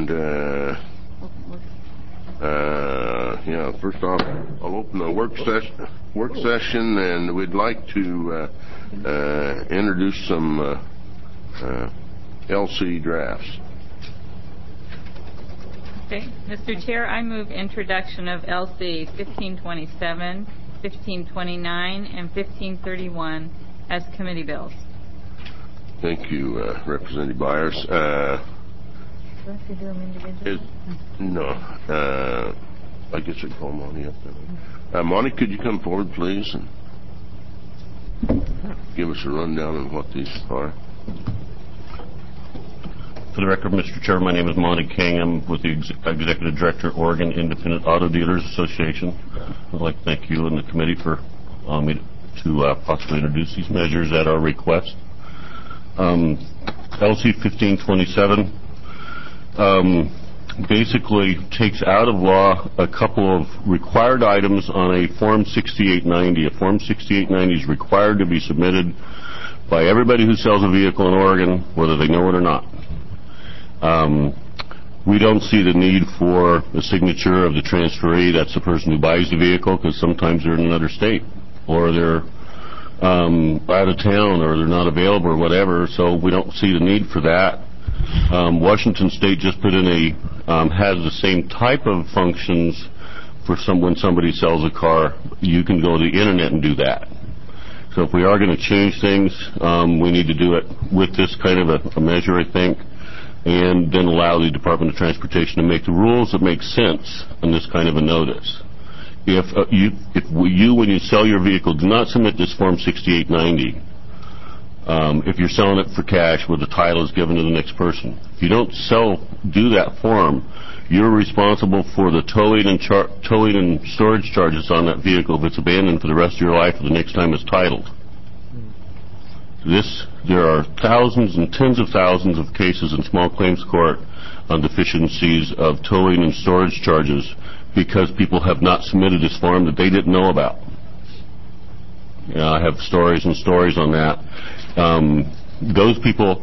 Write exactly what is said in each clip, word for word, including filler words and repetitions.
And, uh, uh, yeah, first off, I'll open the work, ses- work session, and we'd like to uh, uh, introduce some uh, uh, L C drafts. Okay. Mister Chair, I move introduction of L C fifteen twenty-seven, fifteen twenty-nine, and fifteen thirty-one as committee bills. Thank you, uh, Representative Byers. Uh, Do I have to do them individually? It, no. Uh, I guess we call Monty up there. Uh, Monty, could you come forward, please, and give us a rundown on what these are? For the record, Mister Chair, my name is Monty King. I'm with the Ex- Executive Director, Oregon Independent Auto Dealers Association. I'd like to thank you and the committee for allowing me to uh, possibly introduce these measures at our request. Um, L C fifteen twenty-seven um, basically takes out of law a couple of required items on a Form sixty-eight ninety. A Form sixty-eight ninety is required to be submitted by everybody who sells a vehicle in Oregon, whether they know it or not. Um, we don't see the need for a signature of the transferee. That's the person who buys the vehicle, because sometimes they're in another state, or they're um, out of town, or they're not available, or whatever, so we don't see the need for that. Um, Washington State just put in a, um, has the same type of functions for some, when somebody sells a car. You can go to the internet and do that. So if we are going to change things, um, we need to do it with this kind of a, a measure, I think, and then allow the Department of Transportation to make the rules that make sense on this kind of a notice. If uh, you, if you, when you sell your vehicle, do not submit this Form sixty-eight ninety, um, if you're selling it for cash where the title is given to the next person, if you don't sell, do that form, you're responsible for the towing and char- towing and storage charges on that vehicle if it's abandoned for the rest of your life or the next time it's titled. This, there are thousands and tens of thousands of cases in small claims court on deficiencies of towing and storage charges because people have not submitted this form that they didn't know about. You know, I have stories and stories on that. Um, those people,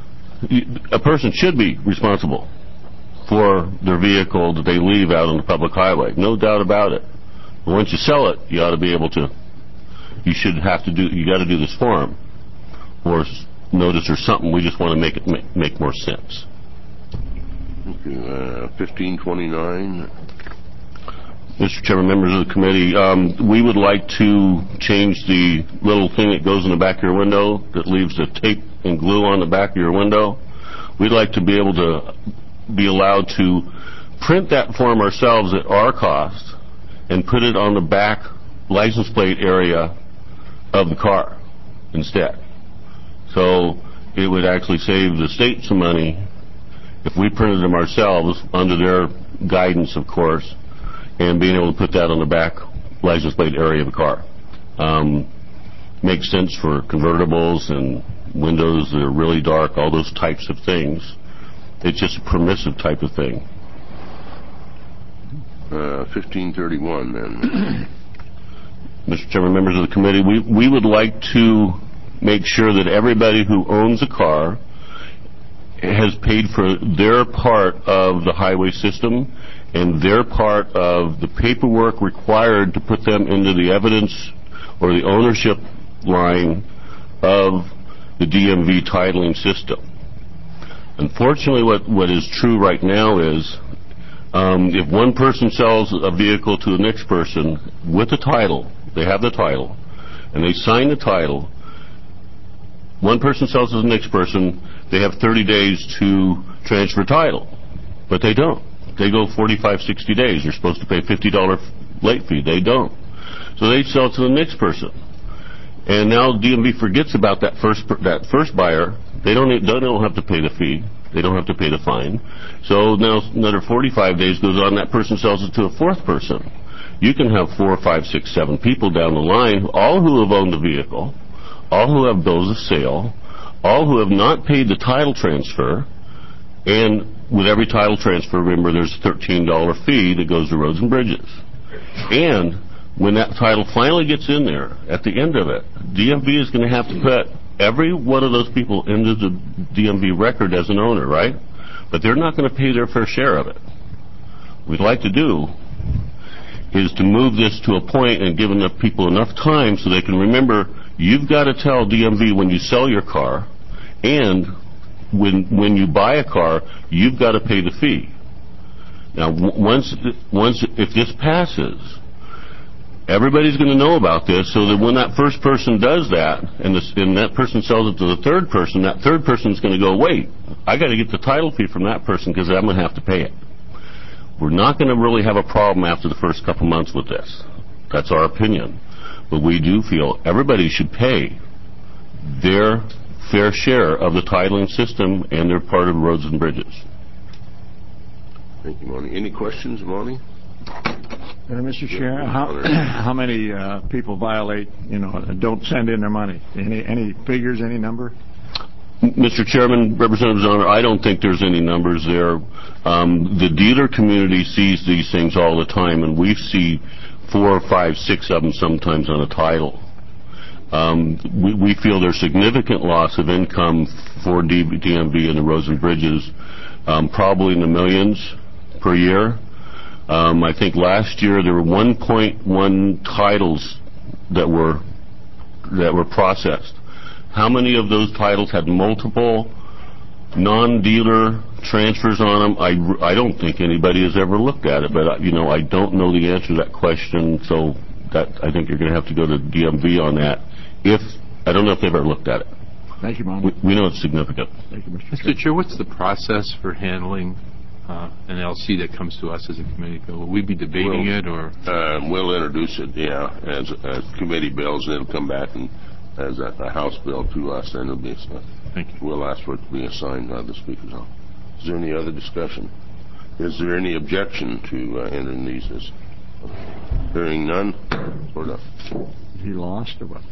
a person should be responsible for their vehicle that they leave out on the public highway. No doubt about it. But once you sell it, you ought to be able to, you should have to do, you got to do this form or notice or something. We just want to make it make, make more sense. Okay, uh, fifteen twenty-nine. Mister Chairman, members of the committee, um, we would like to change the little thing that goes in the back of your window that leaves the tape and glue on the back of your window. We'd like to be able to be allowed to print that form ourselves at our cost and put it on the back license plate area of the car instead. So it would actually save the state some money if we printed them ourselves under their guidance, of course, and being able to put that on the back license plate area of the car. Um, makes sense for convertibles and windows that are really dark, all those types of things. It's just a permissive type of thing. Uh, fifteen thirty-one, then. Mister Chairman, members of the committee, we, we would like to make sure that everybody who owns a car has paid for their part of the highway system and their part of the paperwork required to put them into the evidence or the ownership line of the D M V titling system. Unfortunately, what, what is true right now is um, if one person sells a vehicle to the next person with the title, they have the title, and they sign the title, one person sells to the next person, they have thirty days to transfer title, but they don't. They go forty-five, sixty days. You're supposed to pay fifty dollars late fee. They don't. So they sell to the next person. And now D M V forgets about that first that first buyer. They don't, they don't have to pay the fee. They don't have to pay the fine. So now another forty-five days goes on. That person sells it to a fourth person. You can have four, five, six, seven people down the line, all who have owned the vehicle, all who have bills of sale, all who have not paid the title transfer, and with every title transfer, remember, there's a thirteen dollars fee that goes to Roads and Bridges. And when that title finally gets in there, at the end of it, D M V is going to have to put every one of those people into the D M V record as an owner, right? but they're not going to pay their fair share of it. What we'd like to do is to move this to a point and give enough people enough time so they can remember you've got to tell D M V when you sell your car, and when when you buy a car, you've got to pay the fee. Now, w- once once if this passes, everybody's going to know about this, so that when that first person does that, and, this, and that person sells it to the third person, that third person's going to go, wait, I got to get the title fee from that person because I'm going to have to pay it. We're not going to really have a problem after the first couple months with this. That's our opinion. But we do feel everybody should pay their fair share of the titling system and their part of roads and bridges. Thank you, Monty. Any questions, Monty? Uh, Mister Chair, how, how many uh, people violate, you know, don't send in their money? Any any figures, any number? Mister Chairman, Representative Zoner, I don't think there's any numbers there. Um, the dealer community sees these things all the time, and we see four, five, six of them sometimes on a title. Um, we, we feel there's significant loss of income for D M V and the roads and bridges, um, probably in the millions per year. Um, I think last year there were one point one titles that were that were processed. How many of those titles had multiple non-dealer transfers on them? I, I don't think anybody has ever looked at it, but you know I don't know the answer to that question. So that I think you're going to have to go to D M V on that. If I don't know if they've ever looked at it. Thank you, Monty. We, we know it's significant. Thank you, Mister Mister Chair. Chair, what's the process for handling uh, an L C that comes to us as a committee bill? Will we be debating We'll, it, or uh, we'll introduce it, yeah, as, as committee bills, and it'll come back and as a, a House bill to us, and it'll be. Uh, Thank you. We'll ask for it to be assigned by the Speaker's office. Is there any other discussion? Is there any objection to uh, entering these as? Hearing none, sort of. He lost or what?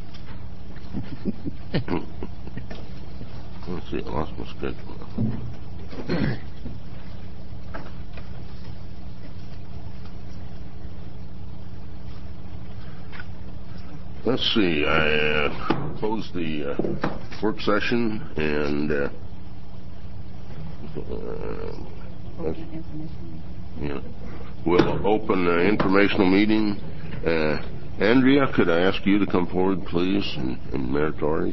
Let's see, I lost my schedule. Let's see, I uh, closed the uh, work session and uh, uh, yeah, we'll open an informational meeting. Uh, Andrea, could I ask you to come forward, please, and, and Mayor Torres?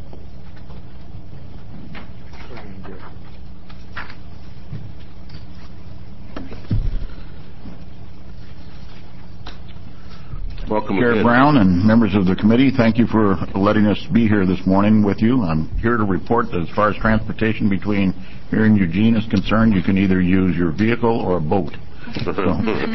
Welcome Chair again. Brown and members of the committee, thank you for letting us be here this morning with you. I'm here to report that as far as transportation between here and Eugene is concerned, you can either use your vehicle or a boat. So,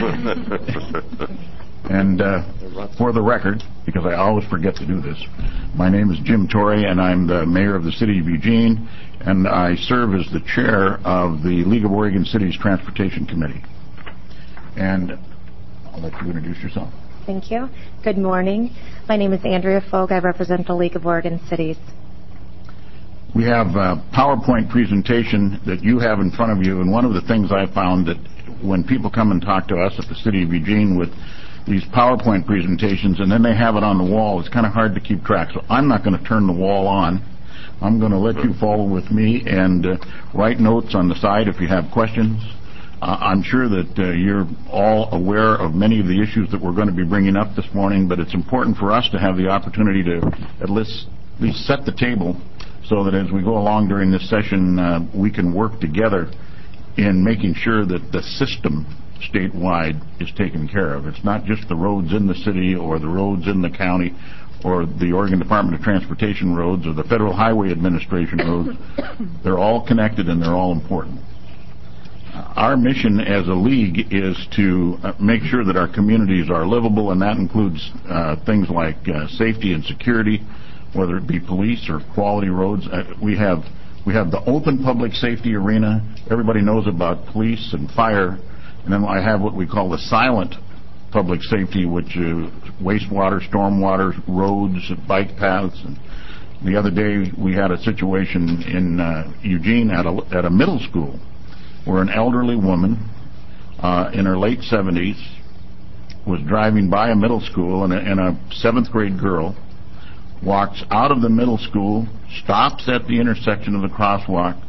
and uh, for the record, because I always forget to do this, my name is Jim Torrey, and I'm the mayor of the city of Eugene, and I serve as the chair of the League of Oregon Cities Transportation Committee. And I'll let you introduce yourself. Thank you. Good morning. My name is Andrea Fogg. I represent the League of Oregon Cities. We have a PowerPoint presentation that you have in front of you, and one of the things I found that when people come and talk to us at the City of Eugene with these PowerPoint presentations and then they have it on the wall, it's kind of hard to keep track. So I'm not going to turn the wall on. I'm going to let you follow with me and uh, write notes on the side if you have questions. Uh, I'm sure that uh, you're all aware of many of the issues that we're going to be bringing up this morning, but it's important for us to have the opportunity to at least, at least set the table so that as we go along during this session, uh, we can work together in making sure that the system statewide is taken care of. It's not just the roads in the city or the roads in the county or the Oregon Department of Transportation roads or the Federal Highway Administration roads. They're all connected and they're all important. Our mission as a league is to uh, make sure that our communities are livable, and that includes uh, things like uh, safety and security, whether it be police or quality roads. Uh, we have we have the open public safety arena. Everybody knows about police and fire, and then I have what we call the silent public safety, which is wastewater, stormwater, roads, bike paths. And the other day we had a situation in uh, Eugene at a, at a middle school where an elderly woman uh, in her late seventies was driving by a middle school, and a, and a seventh grade girl walks out of the middle school, stops at the intersection of the crosswalk,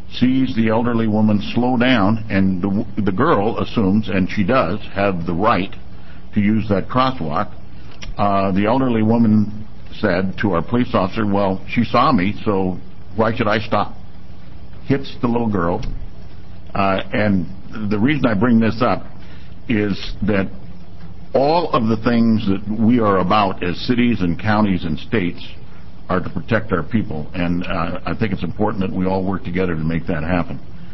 sees the elderly woman slow down, and the, the girl assumes, and she does, have the right to use that crosswalk. Uh, the elderly woman said to our police officer, well, she saw me, so why should I stop? Hits the little girl. Uh, and the reason I bring this up is that all of the things that we are about as cities and counties and states are to protect our people, and uh, I think it's important that we all work together to make that happen.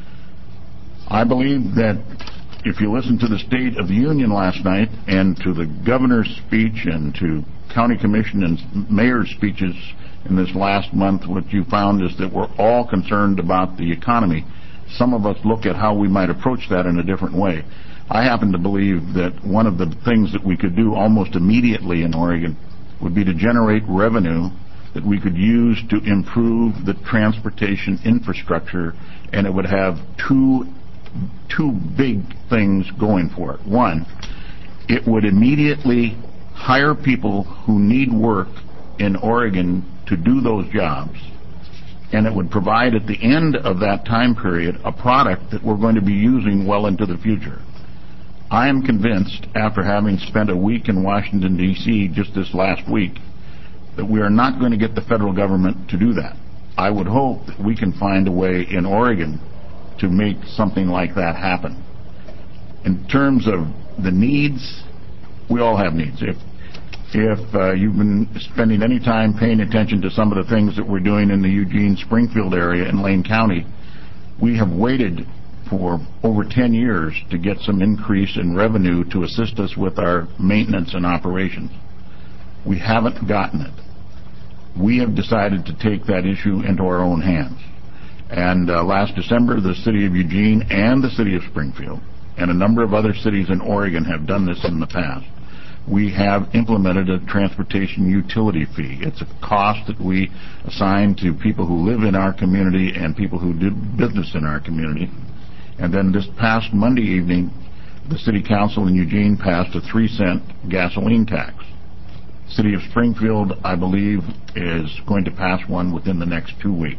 I believe that if you listen to the State of the Union last night and to the governor's speech and to county commission and mayor's speeches in this last month, what you found is that we're all concerned about the economy. Some of us look at how we might approach that in a different way. I happen to believe that one of the things that we could do almost immediately in Oregon would be to generate revenue that we could use to improve the transportation infrastructure, and it would have two two big things going for it. One, it would immediately hire people who need work in Oregon to do those jobs, and it would provide at the end of that time period a product that we're going to be using well into the future. I am convinced, after having spent a week in Washington, D C just this last week, that we are not going to get the federal government to do that. I would hope that we can find a way in Oregon to make something like that happen. In terms of the needs, we all have needs. If if uh, you've been spending any time paying attention to some of the things that we're doing in the Eugene-Springfield area in Lane County, we have waited for over ten years to get some increase in revenue to assist us with our maintenance and operations. We haven't gotten it. We have decided to take that issue into our own hands. And uh, last December, the city of Eugene and the city of Springfield and a number of other cities in Oregon have done this in the past. We have implemented a transportation utility fee. It's a cost that we assign to people who live in our community and people who do business in our community. And then this past Monday evening, the city council in Eugene passed a three cent gasoline tax. City of Springfield, I believe, is going to pass one within the next two weeks.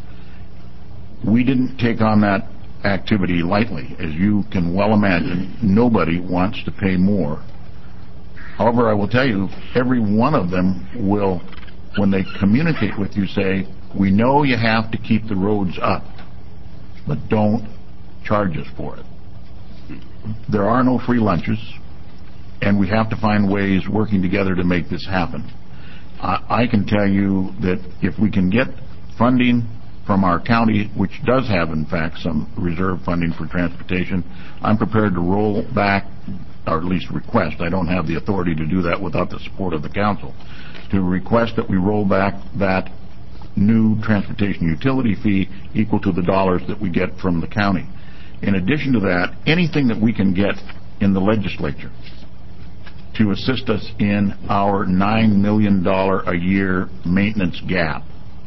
We didn't take on that activity lightly. As you can well imagine, nobody wants to pay more. However, I will tell you, every one of them will, when they communicate with you, say, we know you have to keep the roads up, but don't charge us for it. There are no free lunches, and we have to find ways working together to make this happen. I, I can tell you that if we can get funding from our county, which does have, in fact, some reserve funding for transportation, I'm prepared to roll back, or at least request, I don't have the authority to do that without the support of the council, to request that we roll back that new transportation utility fee equal to the dollars that we get from the county. In addition to that, anything that we can get in the legislature to assist us in our nine million dollars a year maintenance gap,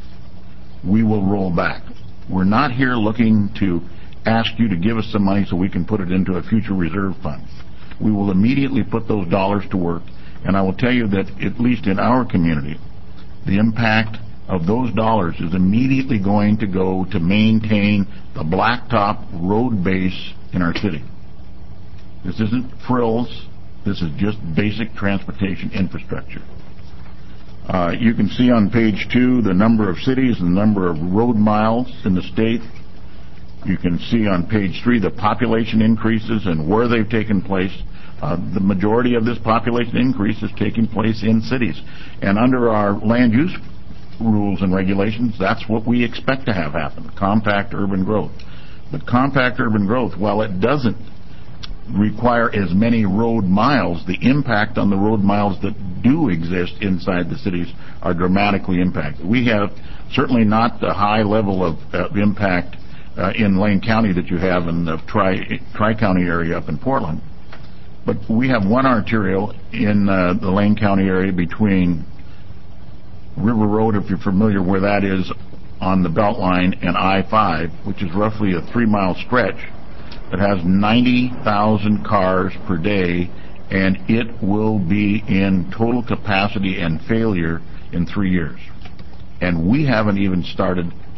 we will roll back. We're not here looking to ask you to give us some money so we can put it into a future reserve fund. We will immediately put those dollars to work, and I will tell you that, at least in our community, the impact of those dollars is immediately going to go to maintain the blacktop road base in our city. This isn't frills. This is just basic transportation infrastructure. Uh, you can see on page two the number of cities and the number of road miles in the state. You can see on page three the population increases and where they've taken place. Uh, the majority of this population increase is taking place in cities. And under our land use rules and regulations, that's what we expect to have happen, compact urban growth. But compact urban growth, while it doesn't require as many road miles, the impact on the road miles that do exist inside the cities are dramatically impacted. We have certainly not the high level of uh, impact uh, in Lane County that you have in the Tri, Tri-County area up in Portland, but we have one arterial in uh, the Lane County area between River Road, if you're familiar where that is, on the Beltline, and I five, which is roughly a three-mile stretch that has ninety thousand cars per day, and it will be in total capacity and failure in three years. And we haven't even started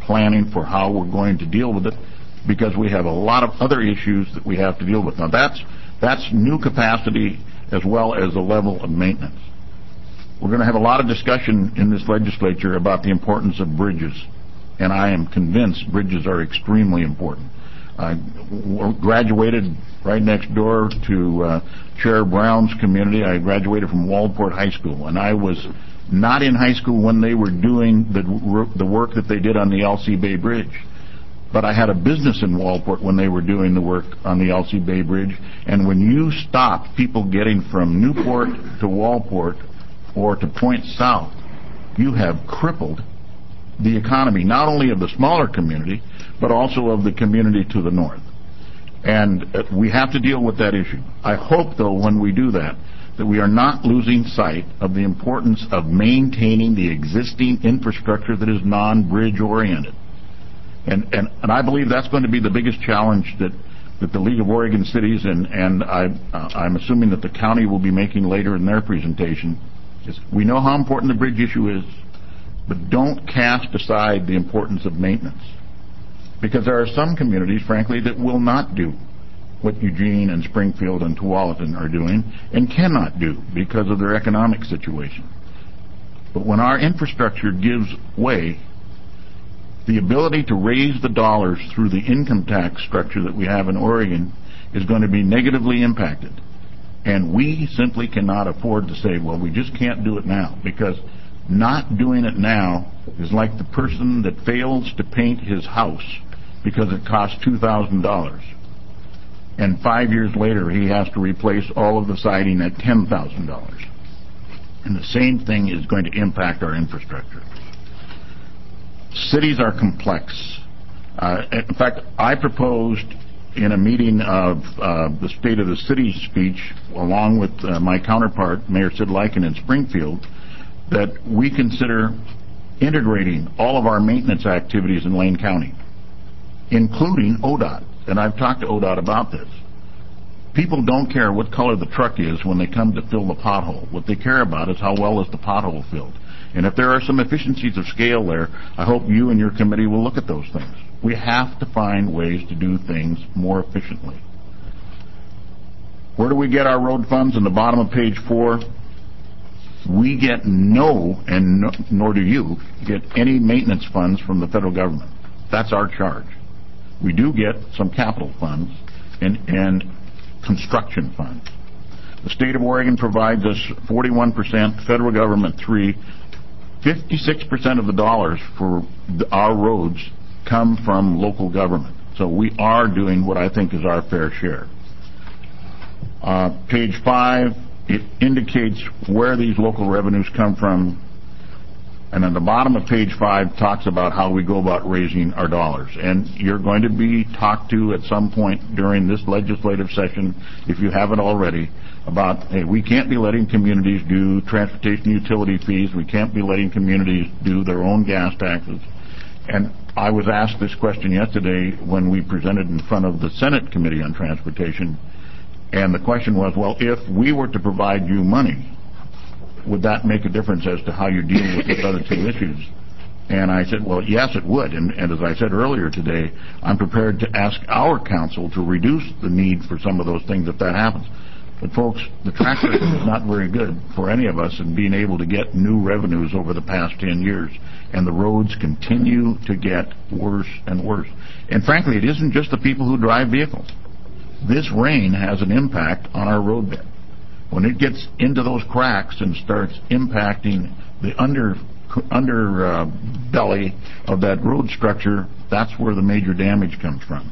planning for how we're going to deal with it, because we have a lot of other issues that we have to deal with. Now, that's, that's new capacity as well as the level of maintenance. We're going to have a lot of discussion in this legislature about the importance of bridges, and I am convinced bridges are extremely important. I graduated right next door to uh, Chair Brown's community. I graduated from Waldport High School, and I was not in high school when they were doing the, the work that they did on the L C Bay Bridge. But I had a business in Waldport when they were doing the work on the L C Bay Bridge, and when you stop people getting from Newport to Waldport or to Point South, you have crippled the economy, not only of the smaller community, but also of the community to the north. And uh, we have to deal with that issue. I hope, though, when we do that, that we are not losing sight of the importance of maintaining the existing infrastructure that is non-bridge oriented. And, and, and I believe that's going to be the biggest challenge that, that the League of Oregon Cities, and, and I, uh, I'm assuming that the county will be making later in their presentation, is we know how important the bridge issue is, but don't cast aside the importance of maintenance. Because there are some communities, frankly, that will not do what Eugene and Springfield and Tualatin are doing and cannot do because of their economic situation. But when our infrastructure gives way, the ability to raise the dollars through the income tax structure that we have in Oregon is going to be negatively impacted. And we simply cannot afford to say, well, we just can't do it now, because not doing it now is like the person that fails to paint his house because it costs two thousand dollars. And five years later, he has to replace all of the siding at ten thousand dollars. And the same thing is going to impact our infrastructure. Cities are complex. Uh, in fact, I proposed in a meeting of uh, the State of the City speech, along with uh, my counterpart, Mayor Sid Lyken in Springfield, that we consider integrating all of our maintenance activities in Lane County, including O D O T. And I've talked to O D O T about this. People don't care what color the truck is when they come to fill the pothole. What they care about is how well is the pothole filled. And if there are some efficiencies of scale there, I hope you and your committee will look at those things. We have to find ways to do things more efficiently. Where do we get our road funds? In the bottom of page four, we get no, and no, nor do you, get any maintenance funds from the federal government. That's our charge. We do get some capital funds and, and construction funds. The state of Oregon provides us forty-one percent, federal government three. fifty-six percent of the dollars for the, our roads come from local government. So we are doing what I think is our fair share. Uh, page five, it indicates where these local revenues come from. And on the bottom of page five talks about how we go about raising our dollars. And you're going to be talked to at some point during this legislative session, if you haven't already, about, hey, we can't be letting communities do transportation utility fees. We can't be letting communities do their own gas taxes. And I was asked this question yesterday when we presented in front of the Senate Committee on Transportation. And the question was, well, if we were to provide you money, would that make a difference as to how you deal with these other two issues? And I said, well, yes, it would. And, and as I said earlier today, I'm prepared to ask our council to reduce the need for some of those things if that happens. But folks, the track record is not very good for any of us in being able to get new revenues over the past ten years. And the roads continue to get worse and worse. And frankly, it isn't just the people who drive vehicles. This rain has an impact on our roadbed. When it gets into those cracks and starts impacting the under under uh, belly of that road structure, that's where the major damage comes from.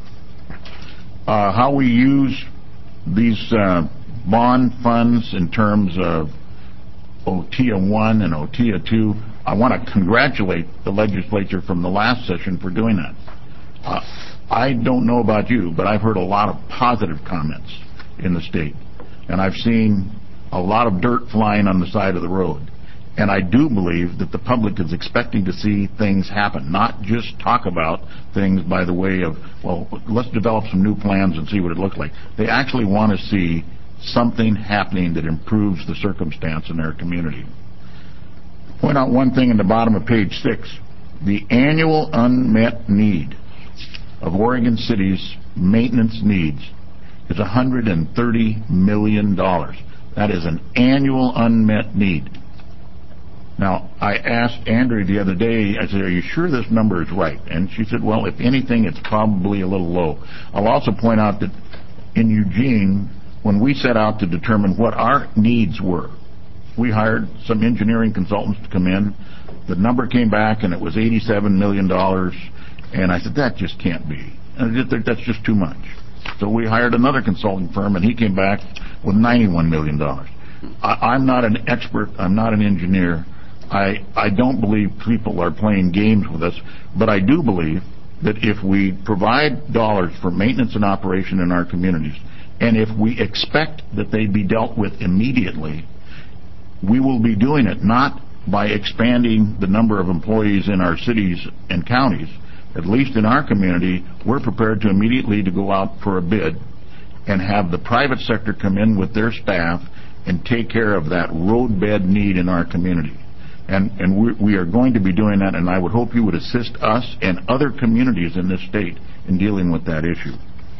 Uh, how we use these uh, bond funds in terms of O T A one and O T A two, I want to congratulate the legislature from the last session for doing that. Uh, I don't know about you, but I've heard a lot of positive comments in the state. And I've seen a lot of dirt flying on the side of the road. And I do believe that the public is expecting to see things happen, not just talk about things by the way of, well, let's develop some new plans and see what it looks like. They actually want to see something happening that improves the circumstance in their community. Point out one thing in the bottom of page six. The annual unmet need of Oregon City's maintenance needs is one hundred thirty million dollars. That is an annual unmet need. Now, I asked Andrea the other day, I said, are you sure this number is right? And she said, well, if anything, it's probably a little low. I'll also point out that in Eugene, when we set out to determine what our needs were, we hired some engineering consultants to come in. The number came back, and it was eighty-seven million dollars. And I said, that just can't be. That's just too much. So we hired another consulting firm, and he came back with ninety-one million dollars. I, I'm not an expert. I'm not an engineer. I, I don't believe people are playing games with us, but I do believe that if we provide dollars for maintenance and operation in our communities, and if we expect that they be dealt with immediately, we will be doing it not by expanding the number of employees in our cities and counties. At least in our community, we're prepared to immediately to go out for a bid and have the private sector come in with their staff and take care of that roadbed need in our community. And, and we, we are going to be doing that, and I would hope you would assist us and other communities in this state in dealing with that issue.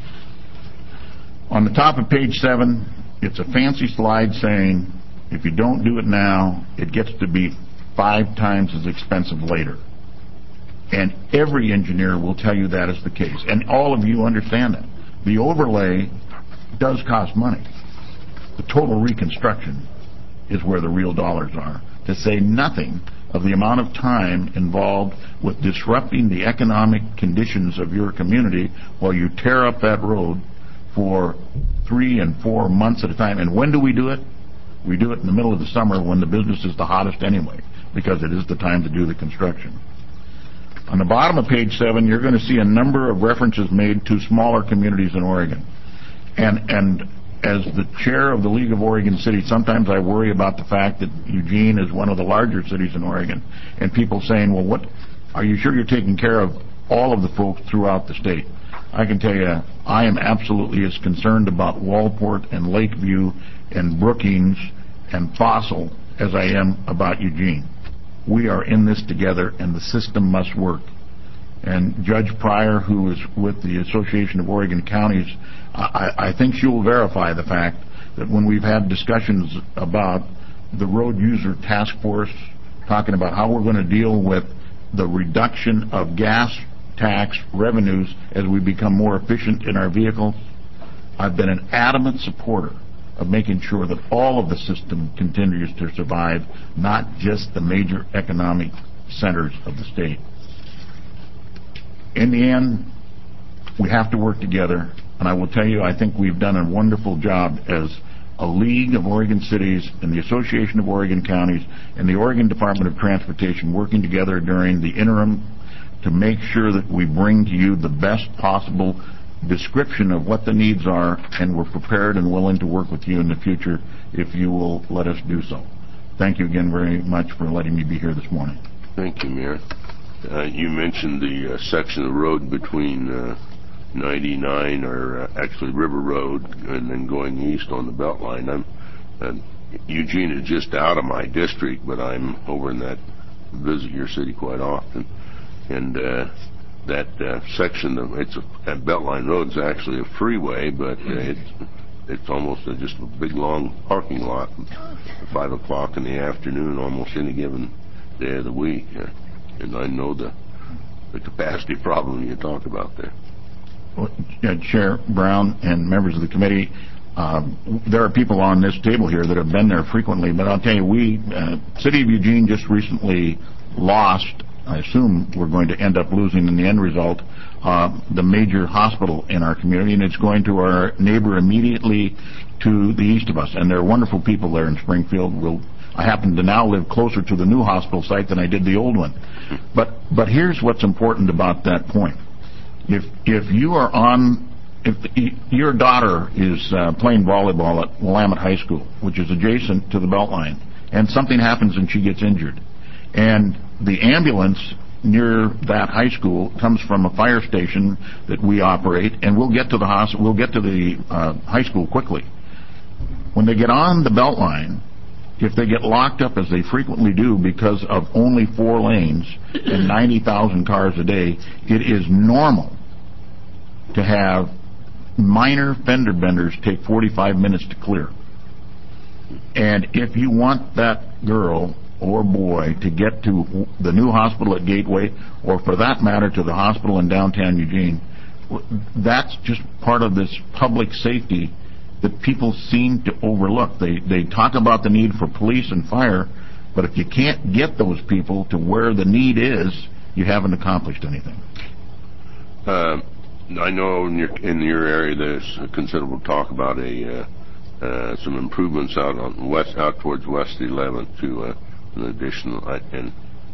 On the top of page seven, it's a fancy slide saying, if you don't do it now, it gets to be five times as expensive later. And every engineer will tell you that is the case. And all of you understand that. The overlay does cost money. The total reconstruction is where the real dollars are, to say nothing of the amount of time involved with disrupting the economic conditions of your community while you tear up that road for three and four months at a time. And when do we do it? We do it in the middle of the summer when the business is the hottest anyway, because it is the time to do the construction. On the bottom of page seven, you're going to see a number of references made to smaller communities in Oregon. And, and as the chair of the League of Oregon Cities, sometimes I worry about the fact that Eugene is one of the larger cities in Oregon, and people saying, well, what, are you sure you're taking care of all of the folks throughout the state? I can tell you, I am absolutely as concerned about Walport and Lakeview and Brookings and Fossil as I am about Eugene. We are in this together, and the system must work. And Judge Pryor, who is with the Association of Oregon Counties, I, I think she will verify the fact that when we've had discussions about the road user task force, talking about how we're going to deal with the reduction of gas tax revenues as we become more efficient in our vehicles, I've been an adamant supporter of making sure that all of the system continues to survive, not just the major economic centers of the state. In the end, we have to work together, and I will tell you, I think we've done a wonderful job as a League of Oregon Cities and the Association of Oregon Counties and the Oregon Department of Transportation working together during the interim to make sure that we bring to you the best possible description of what the needs are, and we're prepared and willing to work with you in the future if you will let us do so. Thank you again very much for letting me be here this morning. Thank you, Mayor. Uh, you mentioned the uh, section of road between uh, ninety-nine, or uh, actually River Road, and then going east on the Beltline. I'm, uh, Eugene is just out of my district, but I'm over in that, visit your city quite often. And uh, that uh, section, of, it's a, that Beltline Road is actually a freeway, but uh, it's it's almost a, just a big long parking lot at five o'clock in the afternoon, almost any given day of the week. Uh, and I know the the capacity problem you talk about there. Well, yeah, Chair Brown and members of the committee, uh, there are people on this table here that have been there frequently, but I'll tell you, we, uh, City of Eugene just recently lost, I assume we're going to end up losing in the end result, uh, the major hospital in our community, and it's going to our neighbor immediately to the east of us. And there are wonderful people there in Springfield. We'll, I happen to now live closer to the new hospital site than I did the old one. But but here's what's important about that point. If if you are on, if your daughter is uh, playing volleyball at Willamette High School, which is adjacent to the Beltline, and something happens and she gets injured, and the ambulance near that high school comes from a fire station that we operate, and we'll get to the hospital, we'll get to the uh, high school quickly. When they get on the Beltline, if they get locked up, as they frequently do, because of only four lanes and ninety thousand cars a day, it is normal to have minor fender benders take forty-five minutes to clear. And if you want that girl or boy to get to the new hospital at Gateway, or for that matter to the hospital in downtown Eugene, that's just part of this public safety that people seem to overlook. They they talk about the need for police and fire, but if you can't get those people to where the need is, you haven't accomplished anything. Uh, I know in your in your area there's considerable talk about a uh, uh, some improvements out on west out towards West eleventh to uh, an additional uh, and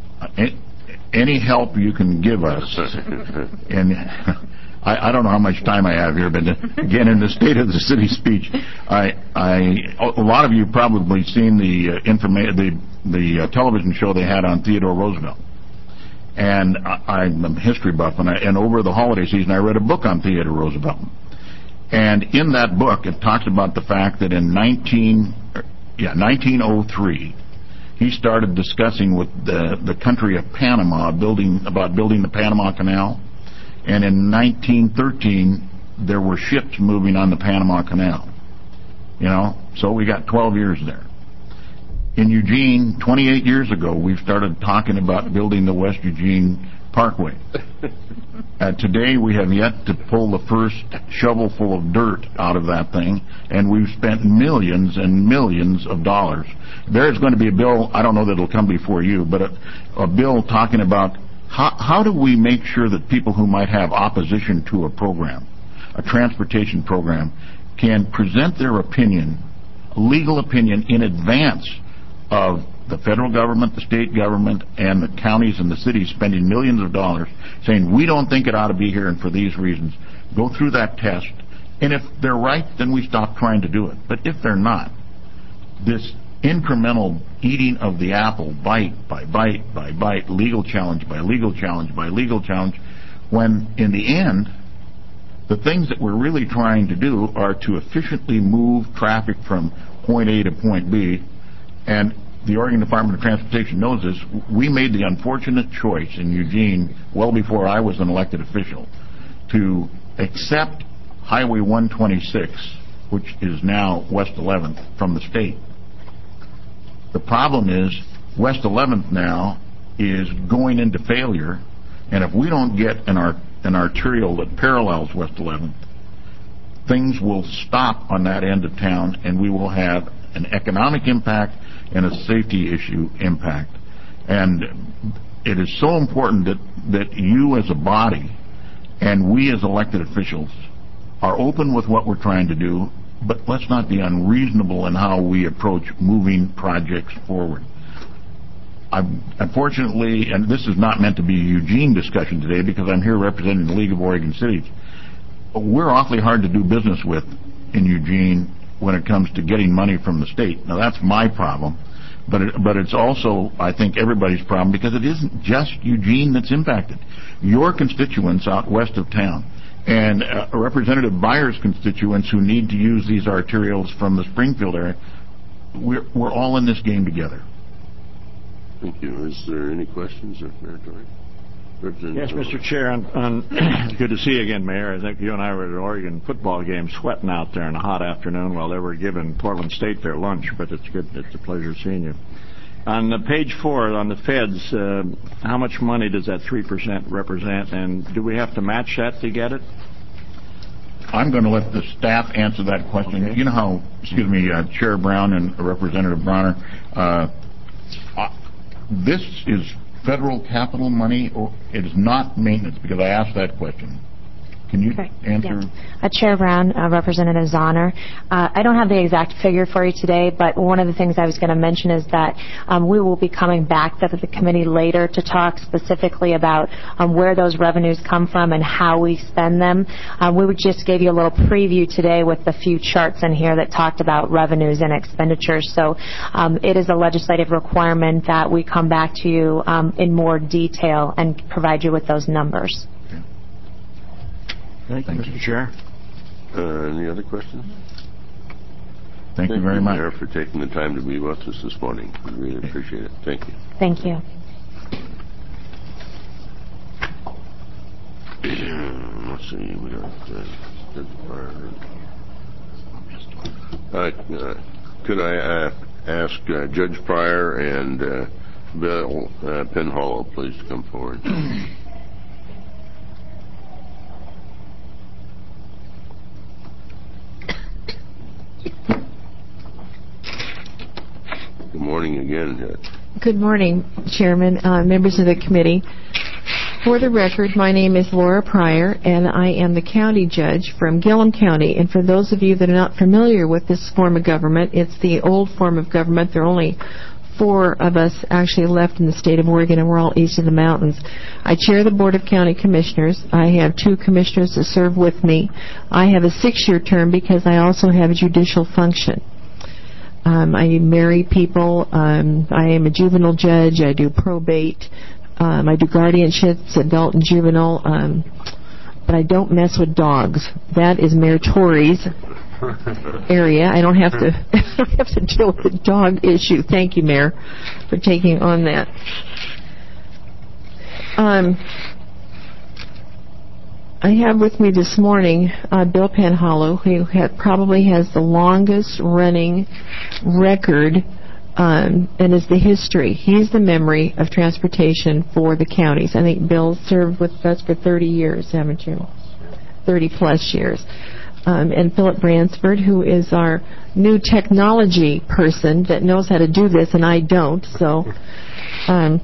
any help you can give us. And I, I don't know how much time I have here, but again, in the State of the City speech, I, I a lot of you probably seen the uh, informa- the the uh, television show they had on Theodore Roosevelt. And I, I'm a history buff, and, I, and over the holiday season, I read a book on Theodore Roosevelt. And in that book, it talks about the fact that in nineteen, yeah, nineteen oh three, he started discussing with the the country of Panama building about building the Panama Canal. And in nineteen thirteen, there were ships moving on the Panama Canal. You know, so we got twelve years there. In Eugene, twenty-eight years ago, we started talking about building the West Eugene Parkway. Uh, today, we have yet to pull the first shovelful of dirt out of that thing, and we've spent millions and millions of dollars. There's going to be a bill, I don't know that it'll come before you, but a, a bill talking about how, how do we make sure that people who might have opposition to a program, a transportation program, can present their opinion, legal opinion, in advance of the federal government, the state government, and the counties and the cities spending millions of dollars saying, we don't think it ought to be here and for these reasons. Go through that test. And if they're right, then we stop trying to do it. But if they're not, this incremental eating of the apple, bite by bite by bite, legal challenge by legal challenge by legal challenge, when in the end, the things that we're really trying to do are to efficiently move traffic from point A to point B. And the Oregon Department of Transportation knows this. We made the unfortunate choice in Eugene, well before I was an elected official, to accept Highway one twenty-six, which is now West eleventh, from the state. The problem is West eleventh now is going into failure, and if we don't get an, art, an arterial that parallels West eleventh, things will stop on that end of town, and we will have an economic impact and a safety issue impact. And it is so important that, that you as a body and we as elected officials are open with what we're trying to do, but let's not be unreasonable in how we approach moving projects forward. I'm, unfortunately, and this is not meant to be a Eugene discussion today because I'm here representing the League of Oregon Cities, but we're awfully hard to do business with in Eugene when it comes to getting money from the state. Now, that's my problem, but it, but it's also, I think, everybody's problem because it isn't just Eugene that's impacted. Your constituents out west of town and uh, Representative Byers' constituents who need to use these arterials from the Springfield area, we're, we're all in this game together. Thank you. Is there any questions of Mayor? Yes, Mister Chair. On, on good to see you again, Mayor. I think you and I were at an Oregon football game sweating out there in a hot afternoon while they were giving Portland State their lunch, but it's good. It's a pleasure seeing you. On the page four, on the feds, uh, how much money does that three percent represent, and do we have to match that to get it? I'm going to let the staff answer that question. Okay. You know how, excuse me, uh, Chair Brown and Representative Bronner, uh, uh, this is federal capital money, or it is not maintenance? Because I asked that question. Can you okay. answer? Yeah. Uh, Chair Brown, uh, Representative Zahner. Uh, I don't have the exact figure for you today, but one of the things I was going to mention is that um, we will be coming back to the committee later to talk specifically about um, where those revenues come from and how we spend them. Um, we would just gave you a little preview today with a few charts in here that talked about revenues and expenditures. So um, it is a legislative requirement that we come back to you um, in more detail and provide you with those numbers. Thank you, Mister Chair. Uh, any other questions? Thank, Thank you very you, much. Mayor, for taking the time to be with us this morning. We really appreciate it. Thank you. Thank you. Let's see. We got uh, uh, uh, could I uh, ask uh, Judge Pryor and uh, Bill uh, Penhollow, please, to come forward? Good morning again, Judge. Good morning, Chairman, uh, members of the committee. For the record, my name is Laura Pryor, and I am the county judge from Gillum County. And for those of you that are not familiar with this form of government, it's the old form of government. There are only four of us actually left in the state of Oregon, and we're all east of the mountains. I chair the Board of County Commissioners. I have two commissioners that serve with me. I have a six-year term because I also have a judicial function. Um, I marry people. Um, I am a juvenile judge. I do probate. Um, I do guardianships, adult and juvenile. Um, but I don't mess with dogs. That is Mayor Tory's area. I don't have to. I don't have to deal with the dog issue. Thank you, Mayor, for taking on that. Um, I have with me this morning uh, Bill Penhollow, who had, probably has the longest running record um, and is the history. He's the memory of transportation for the counties. I think Bill served with us for thirty years, haven't you? thirty plus years. Um, and Philip Bransford, who is our new technology person that knows how to do this, and I don't. So um,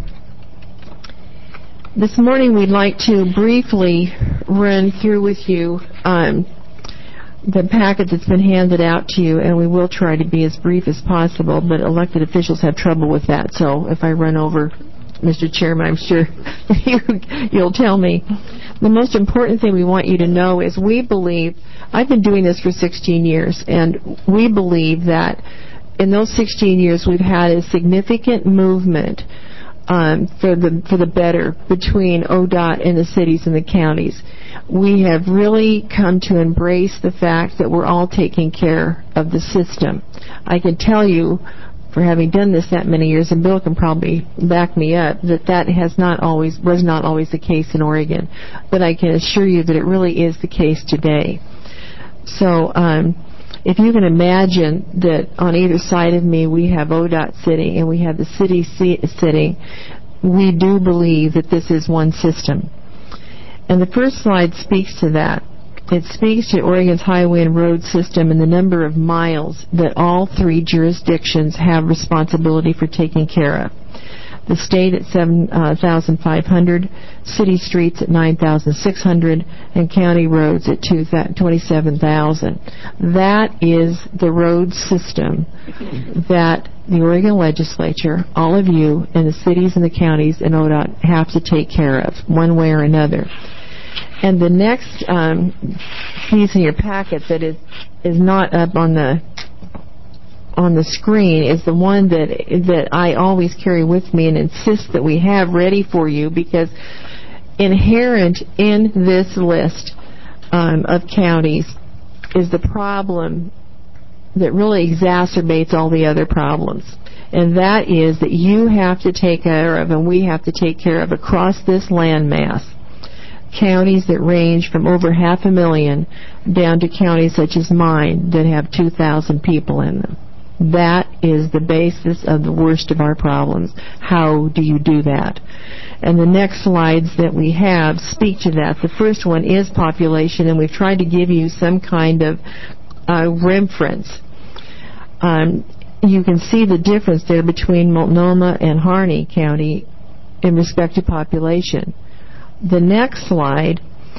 this morning we'd like to briefly run through with you um, the packet that's been handed out to you, and we will try to be as brief as possible, but elected officials have trouble with that. So if I run over, Mister Chairman, I'm sure you, you'll tell me. The most important thing we want you to know is we believe, I've been doing this for sixteen years, and we believe that in those sixteen years we've had a significant movement um, for the for the better between O D O T and the cities and the counties. We have really come to embrace the fact that we're all taking care of the system. I can tell you, for having done this that many years, and Bill can probably back me up, that that has not always was not always the case in Oregon. But I can assure you that it really is the case today. So um, if you can imagine that on either side of me we have O D O T sitting and we have the city sitting, we do believe that this is one system. And the first slide speaks to that. It speaks to Oregon's highway and road system and the number of miles that all three jurisdictions have responsibility for taking care of. The state at seven thousand five hundred, city streets at nine thousand six hundred, and county roads at twenty-seven thousand. That is the road system that the Oregon legislature, all of you, and the cities and the counties and O D O T have to take care of, one way or another. And the next um, piece in your packet that is is not up on the on the screen is the one that that I always carry with me and insist that we have ready for you, because inherent in this list um, of counties is the problem that really exacerbates all the other problems. And that is that you have to take care of, and we have to take care of across this landmass, counties that range from over half a million down to counties such as mine that have two thousand people in them. That is the basis of the worst of our problems. How do you do that? And the next slides that we have speak to that. The first one is population, and we've tried to give you some kind of uh, reference. Um, you can see the difference there between Multnomah and Harney County in respect to population. The next slide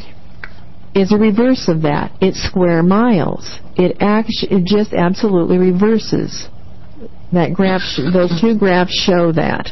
is a reverse of that. It's square miles. It actually, it just absolutely reverses. That graph, those two graphs show that.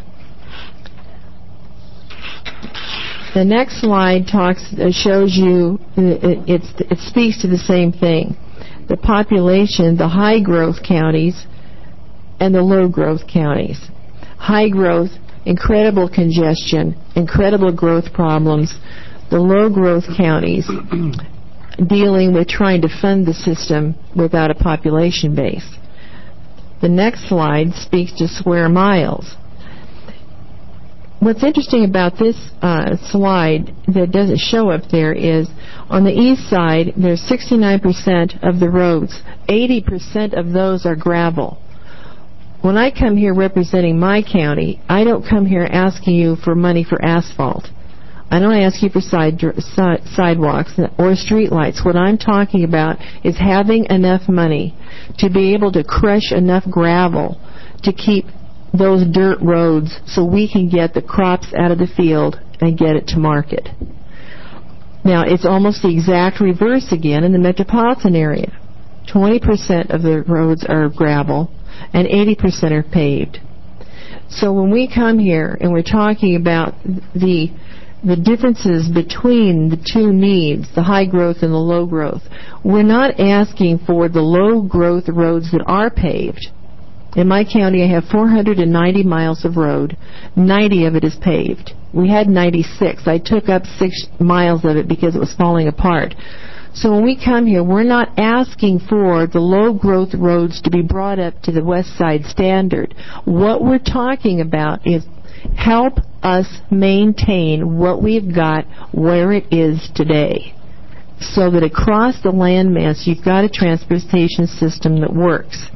The next slide talks, uh, shows you, it, it's, it speaks to the same thing. The population, the high growth counties and the low growth counties. High growth, incredible congestion, incredible growth problems. The low growth counties, dealing with trying to fund the system without a population base. The next slide speaks to square miles. What's interesting about this uh, slide that doesn't show up there is on the east side, there's sixty-nine percent of the roads. eighty percent of those are gravel. When I come here representing my county, I don't come here asking you for money for asphalt. I don't ask you for side, side, sidewalks or streetlights. What I'm talking about is having enough money to be able to crush enough gravel to keep those dirt roads so we can get the crops out of the field and get it to market. Now, it's almost the exact reverse again in the metropolitan area. twenty percent of the roads are gravel and eighty percent are paved. So when we come here and we're talking about the the differences between the two needs, the high growth and the low growth, we're not asking for the low growth roads that are paved. In my county, I have four hundred ninety miles of road. ninety of it is paved. We had ninety-six. I took up six miles of it because it was falling apart. So when we come here, we're not asking for the low-growth roads to be brought up to the West Side standard. What we're talking about is help us maintain what we've got where it is today, so that across the landmass you've got a transportation system that works.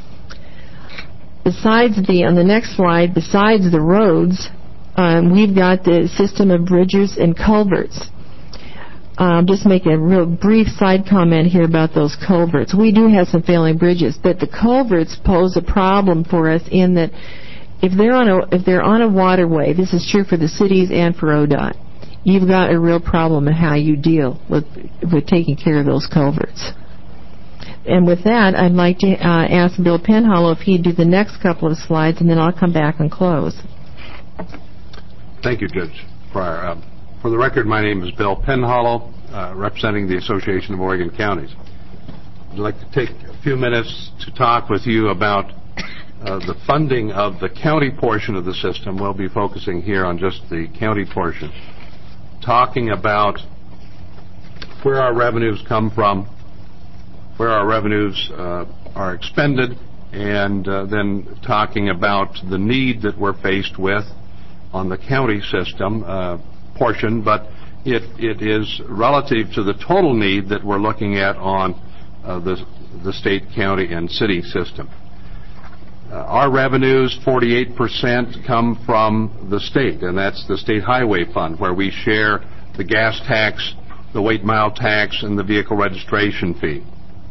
Besides the, on the next slide, besides the roads, um, we've got the system of bridges and culverts. I'll um, just make a real brief side comment here about those culverts. We do have some failing bridges, but the culverts pose a problem for us in that if they're on a if they're on a waterway, this is true for the cities and for O D O T, you've got a real problem in how you deal with with taking care of those culverts. And with that, I'd like to uh, ask Bill Penhollow if he'd do the next couple of slides, and then I'll come back and close. Thank you, Judge Pryor. Um, for the record, my name is Bill Penhollow, uh, representing the Association of Oregon Counties. I'd like to take a few minutes to talk with you about uh, the funding of the county portion of the system. We'll be focusing here on just the county portion, talking about where our revenues come from, where our revenues uh, are expended, and uh, then talking about the need that we're faced with on the county system uh, portion, but it, it is relative to the total need that we're looking at on uh, the, the state, county, and city system. Uh, our revenues, forty-eight percent, come from the state, and that's the State Highway Fund, where we share the gas tax, the weight mile tax, and the vehicle registration fee.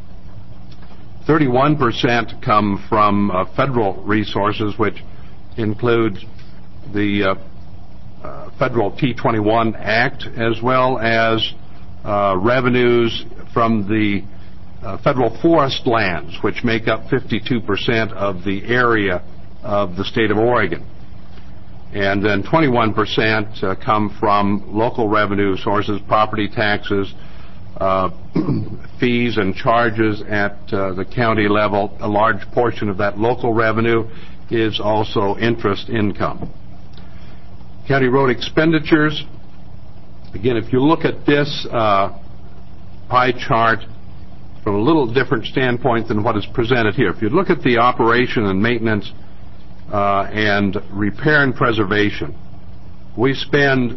thirty-one percent come from uh, federal resources, which include the uh, uh, federal T twenty-one Act, as well as uh, revenues from the uh, federal forest lands, which make up fifty-two percent of the area of the state of Oregon. And then twenty-one percent uh, come from local revenue sources, property taxes, Uh, fees and charges at uh, the county level. A large portion of that local revenue is also interest income. County road expenditures, again, if you look at this uh, pie chart from a little different standpoint than what is presented here. If you look at the operation and maintenance uh, and repair and preservation, we spend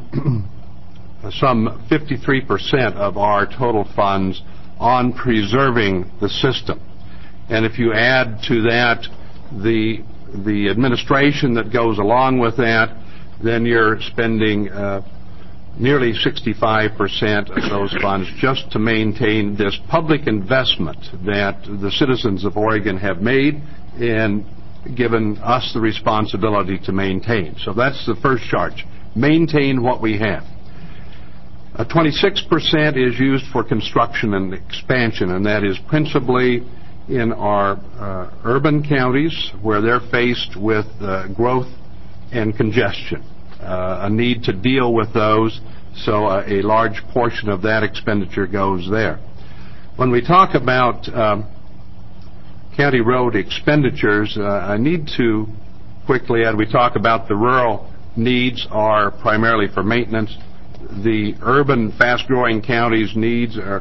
some fifty-three percent of our total funds on preserving the system. And if you add to that the the administration that goes along with that, then you're spending uh, nearly sixty-five percent of those funds just to maintain this public investment that the citizens of Oregon have made and given us the responsibility to maintain. So that's the first charge. Maintain what we have. Uh, twenty-six percent is used for construction and expansion, and that is principally in our uh, urban counties where they're faced with uh, growth and congestion, uh, a need to deal with those, so uh, a large portion of that expenditure goes there. When we talk about um, county road expenditures, uh, I need to quickly add, we talk about the rural needs are primarily for maintenance. The urban, fast-growing counties' needs are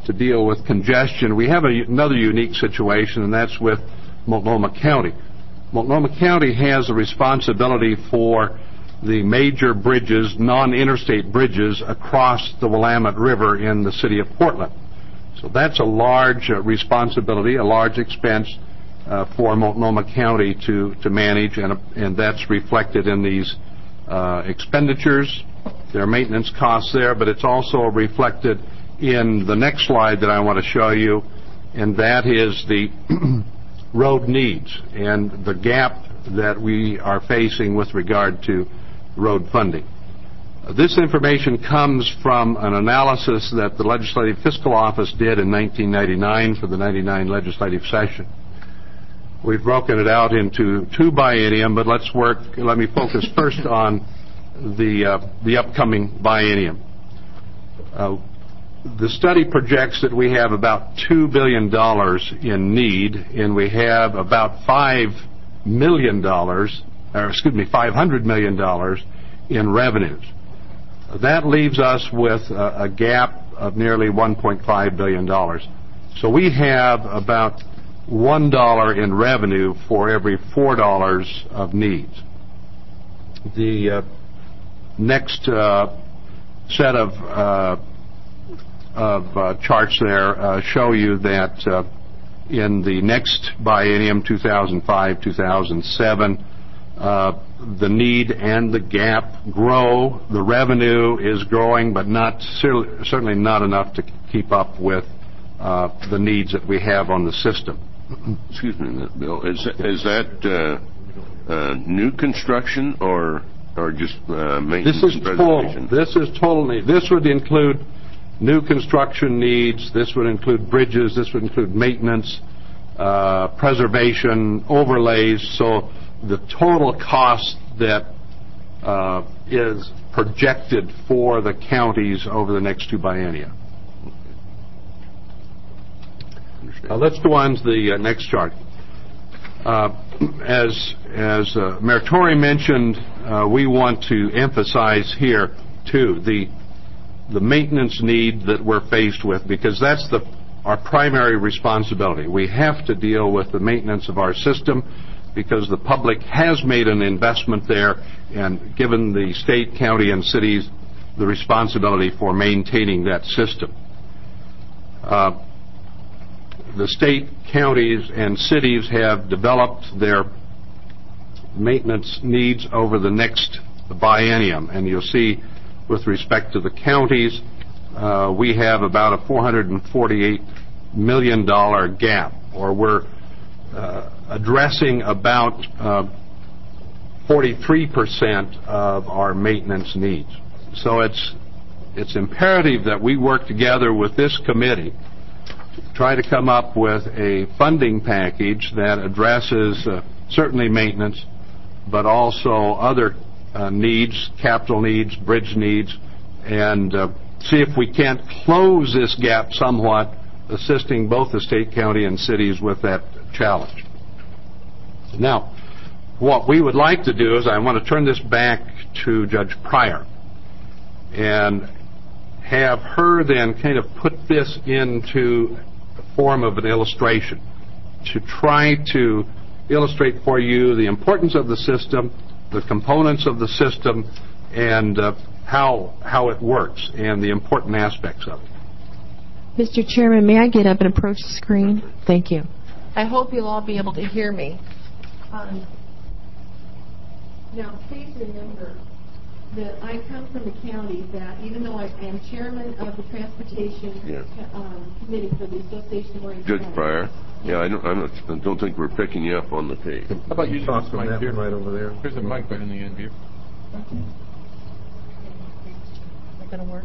to deal with congestion. We have a, another unique situation, and that's with Multnomah County. Multnomah County has a responsibility for the major bridges, non-interstate bridges, across the Willamette River in the city of Portland. So that's a large uh, responsibility, a large expense uh, for Multnomah County to, to manage, and, and that's reflected in these uh, expenditures. There are maintenance costs there, but it's also reflected in the next slide that I want to show you, and that is the road needs and the gap that we are facing with regard to road funding. Uh, this information comes from an analysis that the Legislative Fiscal Office did in nineteen ninety-nine for the ninety-nine legislative session. We've broken it out into two biennium, but let's work, let me focus first on the, uh, the upcoming biennium. Uh, the study projects that we have about two billion dollars in need, and we have about five million dollars, or excuse me, five hundred million dollars in revenues. That leaves us with a, a gap of nearly one point five billion dollars. So we have about one dollar in revenue for every four dollars of needs. The uh, next uh, set of, uh, of uh, charts there uh, show you that uh, in the next biennium, two thousand five to two thousand seven, uh, the need and the gap grow. The revenue is growing, but not certainly not enough to keep up with uh, the needs that we have on the system. Excuse me, Bill. Is is that uh, uh, new construction or or just uh, maintenance? This is total. This is total need. This would include new construction needs. This would include bridges. This would include maintenance, uh, preservation, overlays. So the total cost that uh, is projected for the counties over the next two biennia. Uh, let's go on to the uh, next chart. Uh, as as uh, Mayor Tory mentioned, uh, we want to emphasize here too the the maintenance need that we're faced with, because that's the our primary responsibility. We have to deal with the maintenance of our system because the public has made an investment there and given the state, county, and cities the responsibility for maintaining that system. Uh, The state, counties, and cities have developed their maintenance needs over the next biennium. And you'll see with respect to the counties, uh, we have about a four hundred forty-eight million dollars gap, or we're uh, addressing about uh, forty-three percent of our maintenance needs. So it's, it's imperative that we work together with this committee try to come up with a funding package that addresses uh, certainly maintenance, but also other uh, needs, capital needs, bridge needs, and uh, see if we can't close this gap somewhat, assisting both the state, county, and cities with that challenge. Now, what we would like to do is I want to turn this back to Judge Pryor and have her then kind of put this into form of an illustration to try to illustrate for you the importance of the system, the components of the system, and uh, how how it works and the important aspects of it. Mister Chairman, may I get up and approach the screen? Thank you. I hope you'll all be able to hear me. Um, now, please remember that I come from a county that, even though I am chairman of the Transportation yeah. um, Committee for the Association of Orange Judge County. Pryor, yeah, I don't, I'm not, I don't think we're picking you up on the tape. How about you talk from that one right over there? There's a mic right in the end view. Okay. Is that going to work?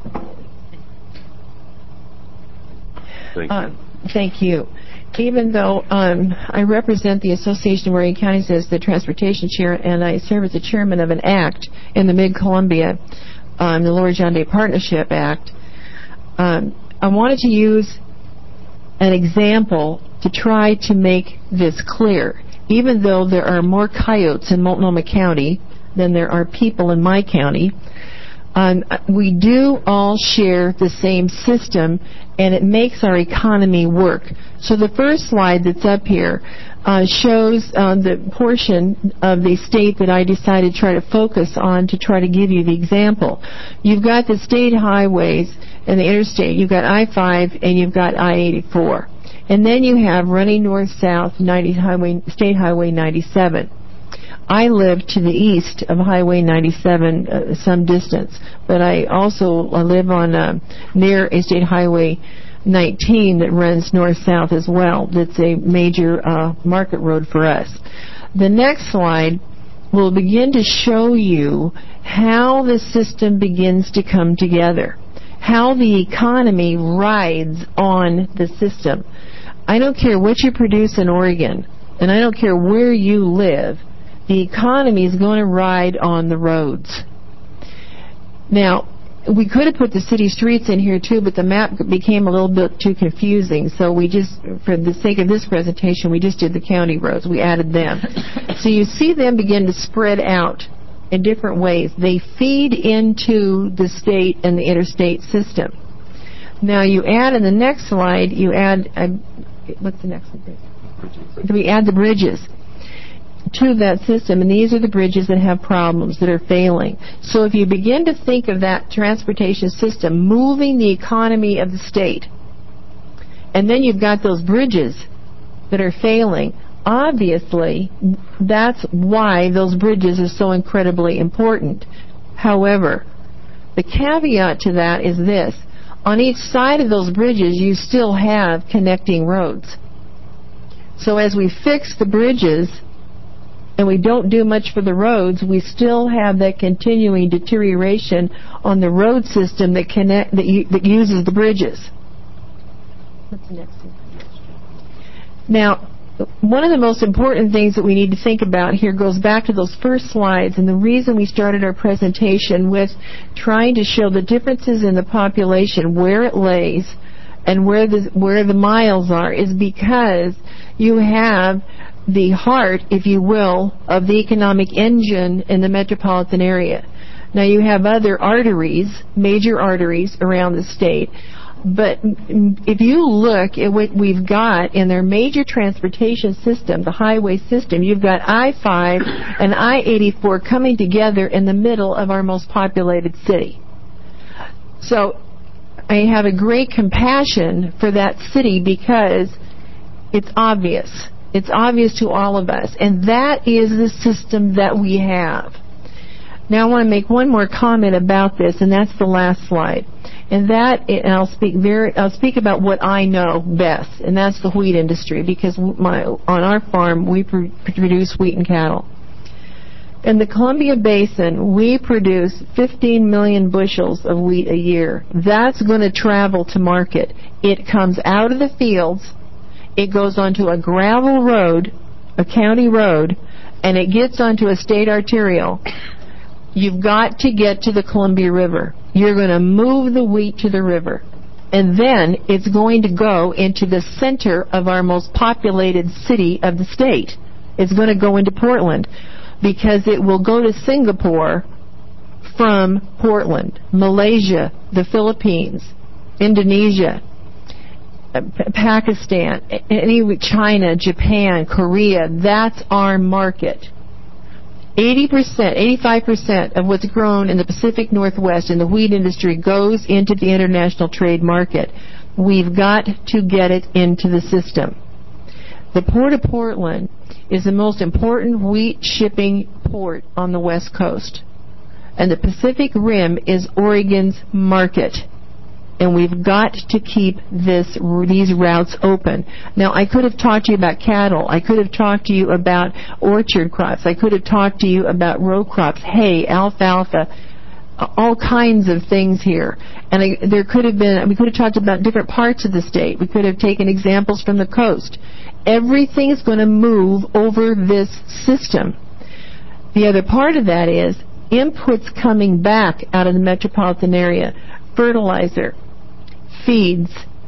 Thank you. Uh, thank you. Even though um, I represent the Association of Oregon Counties as the Transportation Chair, and I serve as the chairman of an act in the Mid-Columbia, um, the Lower John Day Partnership Act, um, I wanted to use an example to try to make this clear. Even though there are more coyotes in Multnomah County than there are people in my county, Um, we do all share the same system, and it makes our economy work. So the first slide that's up here uh, shows uh, the portion of the state that I decided to try to focus on to try to give you the example. You've got the state highways and the interstate. You've got I five and you've got I eighty-four. And then you have running north-south ninety highway, State Highway ninety-seven. I live to the east of Highway ninety-seven uh, some distance, but I also uh, live on uh, near a State Highway nineteen that runs north-south as well. That's a major uh, market road for us. The next slide will begin to show you how the system begins to come together, how the economy rides on the system. I don't care what you produce in Oregon, and I don't care where you live, the economy is going to ride on the roads. Now, we could have put the city streets in here too, but the map became a little bit too confusing, so we just, for the sake of this presentation, we just did the county roads. We added them. So you see them begin to spread out in different ways. They feed into the state and the interstate system. Now you add in the next slide, you add, uh, what's the next one? We add the bridges to that system, and these are the bridges that have problems, that are failing. So if you begin to think of that transportation system moving the economy of the state, and then you've got those bridges that are failing, obviously that's why those bridges are so incredibly important. However, the caveat to that is this: on each side of those bridges you still have connecting roads. So as we fix the bridges and we don't do much for the roads, we still have that continuing deterioration on the road system that connect that, u- that uses the bridges. What's the next one? Now, one of the most important things that we need to think about here goes back to those first slides, and the reason we started our presentation with trying to show the differences in the population, where it lays, and where the where the miles are, is because you have the heart, if you will, of the economic engine in the metropolitan area. Now you have other arteries, major arteries around the state, but if you look at what we've got in their major transportation system, the highway system, you've got I five and I eighty-four coming together in the middle of our most populated city. So I have a great compassion for that city because it's obvious. It's obvious to all of us, and that is the system that we have. Now I want to make one more comment about this, and that's the last slide. And that, and I'll speak very, I'll speak about what I know best, and that's the wheat industry, because my, on our farm we pr- produce wheat and cattle. In the Columbia Basin, we produce fifteen million bushels of wheat a year. That's going to travel to market. It comes out of the fields. It goes onto a gravel road, a county road, and it gets onto a state arterial. You've got to get to the Columbia River. You're going to move the wheat to the river. And then it's going to go into the center of our most populated city of the state. It's going to go into Portland because it will go to Singapore from Portland, Malaysia, the Philippines, Indonesia, Pakistan, any China, Japan, Korea. That's our market. eighty percent, eighty-five percent of what's grown in the Pacific Northwest in the wheat industry goes into the international trade market. We've got to get it into the system. The Port of Portland is the most important wheat shipping port on the West Coast. And the Pacific Rim is Oregon's market. And we've got to keep this these routes open. Now, I could have talked to you about cattle. I could have talked to you about orchard crops. I could have talked to you about row crops, hay, alfalfa, all kinds of things here. And I, there could have been, we could have talked about different parts of the state. We could have taken examples from the coast. Everything is going to move over this system. The other part of that is inputs coming back out of the metropolitan area. Fertilizer, feeds,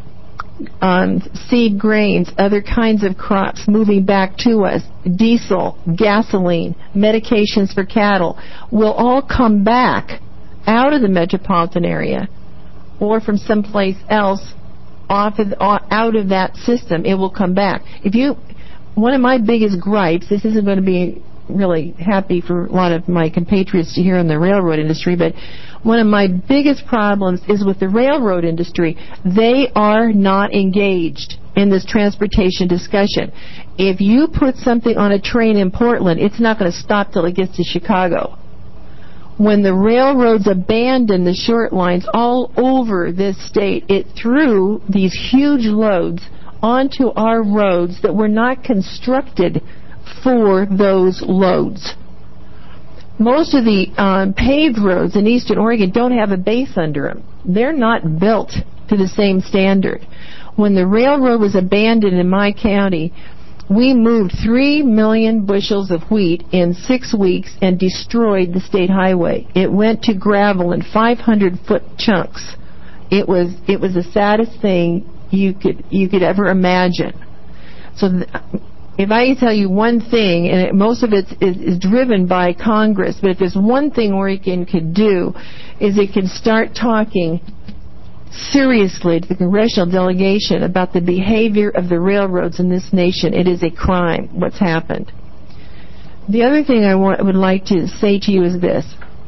um, seed grains, other kinds of crops moving back to us, diesel, gasoline, medications for cattle will all come back out of the metropolitan area or from someplace else off of, out of that system, it will come back. If you, one of my biggest gripes, this isn't going to be really happy for a lot of my compatriots to hear in the railroad industry, but one of my biggest problems is with the railroad industry. They are not engaged in this transportation discussion. If you put something on a train in Portland, it's not going to stop till it gets to Chicago. When the railroads abandoned the short lines all over this state, it threw these huge loads onto our roads that were not constructed for those loads. Most of the um, paved roads in eastern Oregon don't have a base under them. They're not built to the same standard. When the railroad was abandoned in my county, we moved three million bushels of wheat in six weeks and destroyed the state highway. It went to gravel in five hundred foot chunks. It was it was the saddest thing you could you could ever imagine. So th- if I can tell you one thing, and it, most of it is, is driven by Congress, but if there's one thing Oregon could do, is it can start talking seriously to the congressional delegation about the behavior of the railroads in this nation. It is a crime what's happened. The other thing I want, would like to say to you is this.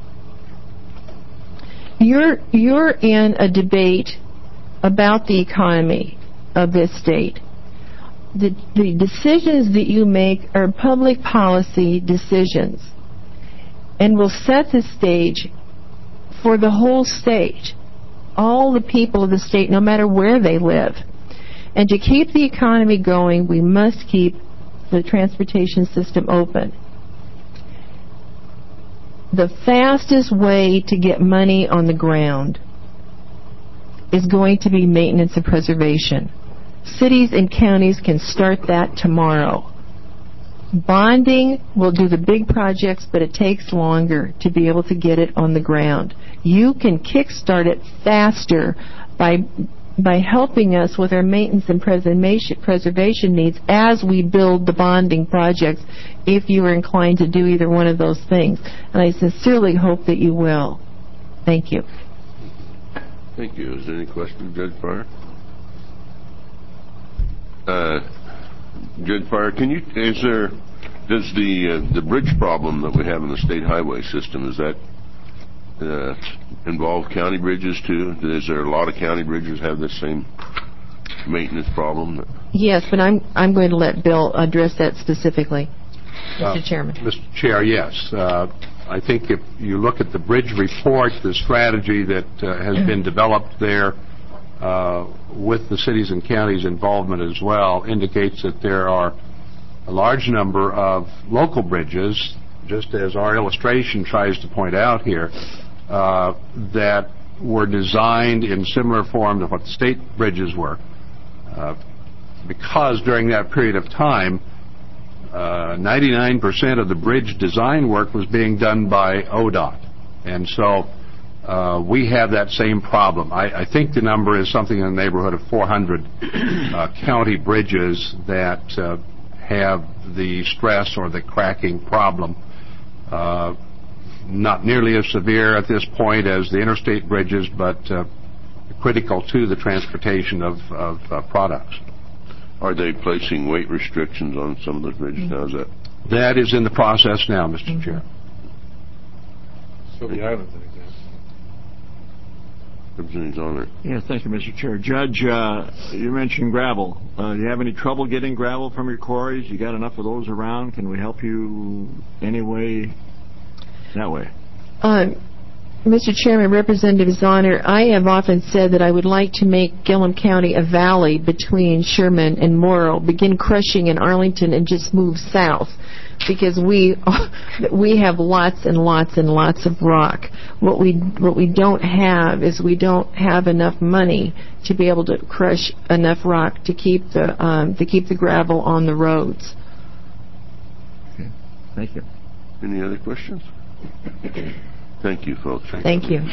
You're, you're in a debate about the economy of this state. The, the decisions that you make are public policy decisions and will set the stage for the whole state, all the people of the state, no matter where they live. And to keep the economy going, we must keep the transportation system open. The fastest way to get money on the ground is going to be maintenance and preservation. Cities and counties can start that tomorrow. Bonding will do the big projects, but it takes longer to be able to get it on the ground. You can kickstart it faster by by helping us with our maintenance and preservation preservation needs as we build the bonding projects, if you are inclined to do either one of those things. And I sincerely hope that you will. Thank you. Thank you. Is there any questions, Judge Pryor? Uh, Judge Pryor, can you, is there, does the uh, the bridge problem that we have in the state highway system, is that uh, involve county bridges too? Is there a lot of county bridges have this same maintenance problem? Yes, but I'm I'm going to let Bill address that specifically. Uh, Mister Chairman. Mister Chair, yes. Uh, I think if you look at the bridge report, the strategy that uh, has been developed there uh, with the cities and counties' involvement as well indicates that there are a large number of local bridges, just as our illustration tries to point out here, uh, that were designed in similar form to what the state bridges were. Uh, because during that period of time, uh, ninety-nine percent of the bridge design work was being done by O D O T. And so uh, we have that same problem. I, I think the number is something in the neighborhood of four hundred uh, county bridges that uh, have the stress or the cracking problem. Uh, not nearly as severe at this point as the interstate bridges, but uh, critical to the transportation of, of uh, products. Are they placing weight restrictions on some of those bridges mm-hmm. now? Is that? That is in the process now, Mister Mm-hmm. Chair. So the island's an example. Representative Honor. Yeah, thank you, Mister Chair. Judge, uh, you mentioned gravel. Uh, do you have any trouble getting gravel from your quarries? You got enough of those around? Can we help you any way that way? Uh, Mister Chairman, Representative Zahner, I have often said that I would like to make Gillum County a valley between Sherman and Morrow, begin crushing in Arlington and just move south, because we we have lots and lots and lots of rock. What we what we don't have is we don't have enough money to be able to crush enough rock to keep the um, to keep the gravel on the roads. Okay. Thank you. Any other questions? Thank you, folks. Thank you.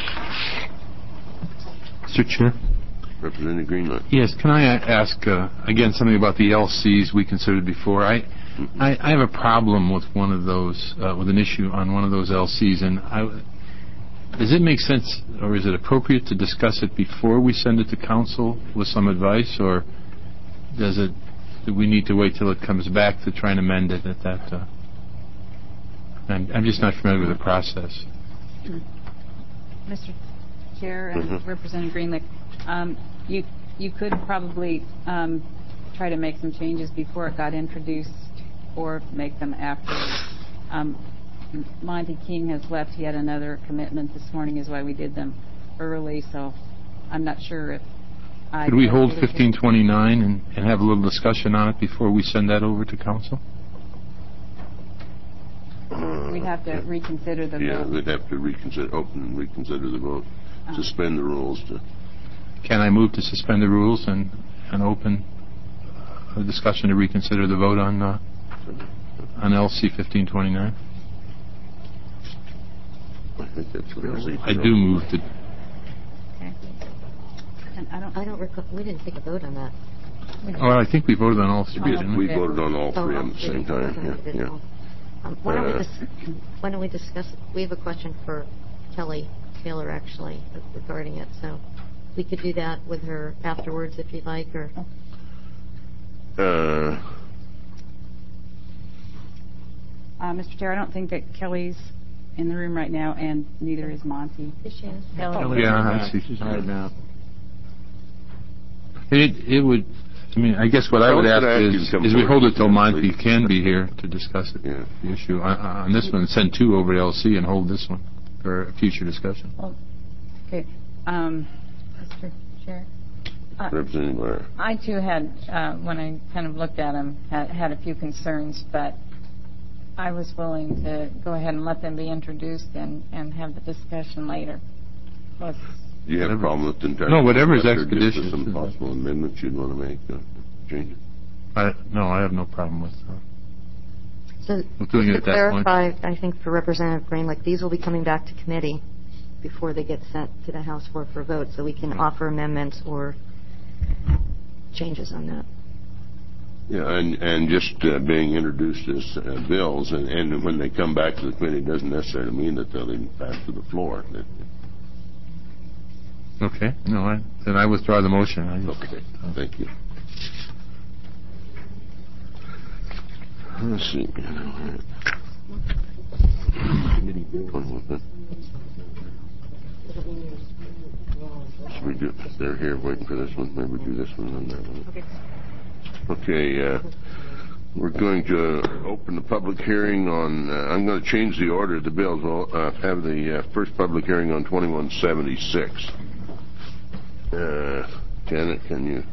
Mister Chair? Representative Greenland. Yes, can I ask, uh, again, something about the L Cs we considered before? I, mm-hmm. I, I have a problem with one of those, uh, with an issue on one of those L Cs, and I, Does it make sense, or is it appropriate to discuss it before we send it to council with some advice, or does it, do we need to wait till it comes back to try and amend it at that? Uh, I'm, I'm just not familiar with the process. Mister Chair and Mm-hmm. Representative Greenlick, um, you you could probably um, try to make some changes before it got introduced, or make them after. Um, Monty King has left. He had another commitment this morning, is why we did them early. So I'm not sure if I Could we hold fifteen twenty-nine and, and have a little discussion on it before we send that over to council? We'd have to reconsider the Yeah, vote. we'd have to reconsider, open and reconsider the vote, suspend the rules to. Can I move to suspend the rules and, and open a discussion to reconsider the vote on uh, on L C fifteen twenty-nine? I think that's what L C. I do move to. Okay. And I don't. I don't recall, we didn't take a vote on that. Well, I think we voted on all three, didn't We we? voted on all Oh, three all at the three. same time. Yeah, yeah. Um, Why don't we Uh, dis- why don't we discuss, we have a question for Kelly Taylor, actually, regarding it, so we could do that with her afterwards if you'd like, or... Uh, Uh, Mister Chair, I don't think that Kelly's in the room right now, and neither is Monty. Yes, she is. Kelly. Yeah, I see. She's hiding out. It, it would, I mean, I guess what I would Well, ask could I ask you is, to come is we forward, hold it till please? Monty can be here to discuss it, Yeah. the issue. On, on this one, send two over to L C and hold this one for a future discussion. Okay. Um, Mister Chair? Uh, Representative Blair. I too had, uh, when I kind of looked at them, had, had a few concerns, but I was willing to go ahead and let them be introduced and, and have the discussion later. Let's, Do you have a problem with the entire? No, whatever is Or just expeditious. Some possible amendments you'd want to make, uh, change it? I, no, I have no problem with uh, So, with doing it just at to that point. clarify, I think for Representative Greenlick, these will be coming back to committee before they get sent to the House floor for vote, so we can offer amendments or changes on that. Yeah, and, and just uh, being introduced as uh, bills, and, and when they come back to the committee, doesn't necessarily mean that they'll even pass to the floor. That- Okay, no, I, then I withdraw the motion. I just, Okay, thank you. Let's see. Should we do, they're here waiting for this one, maybe do this one and that one. Okay, uh, we're going to open the public hearing on, uh, I'm going to change the order of the bills. We'll uh, have the uh, first public hearing on twenty-one seventy-six. Uh, Janet, can you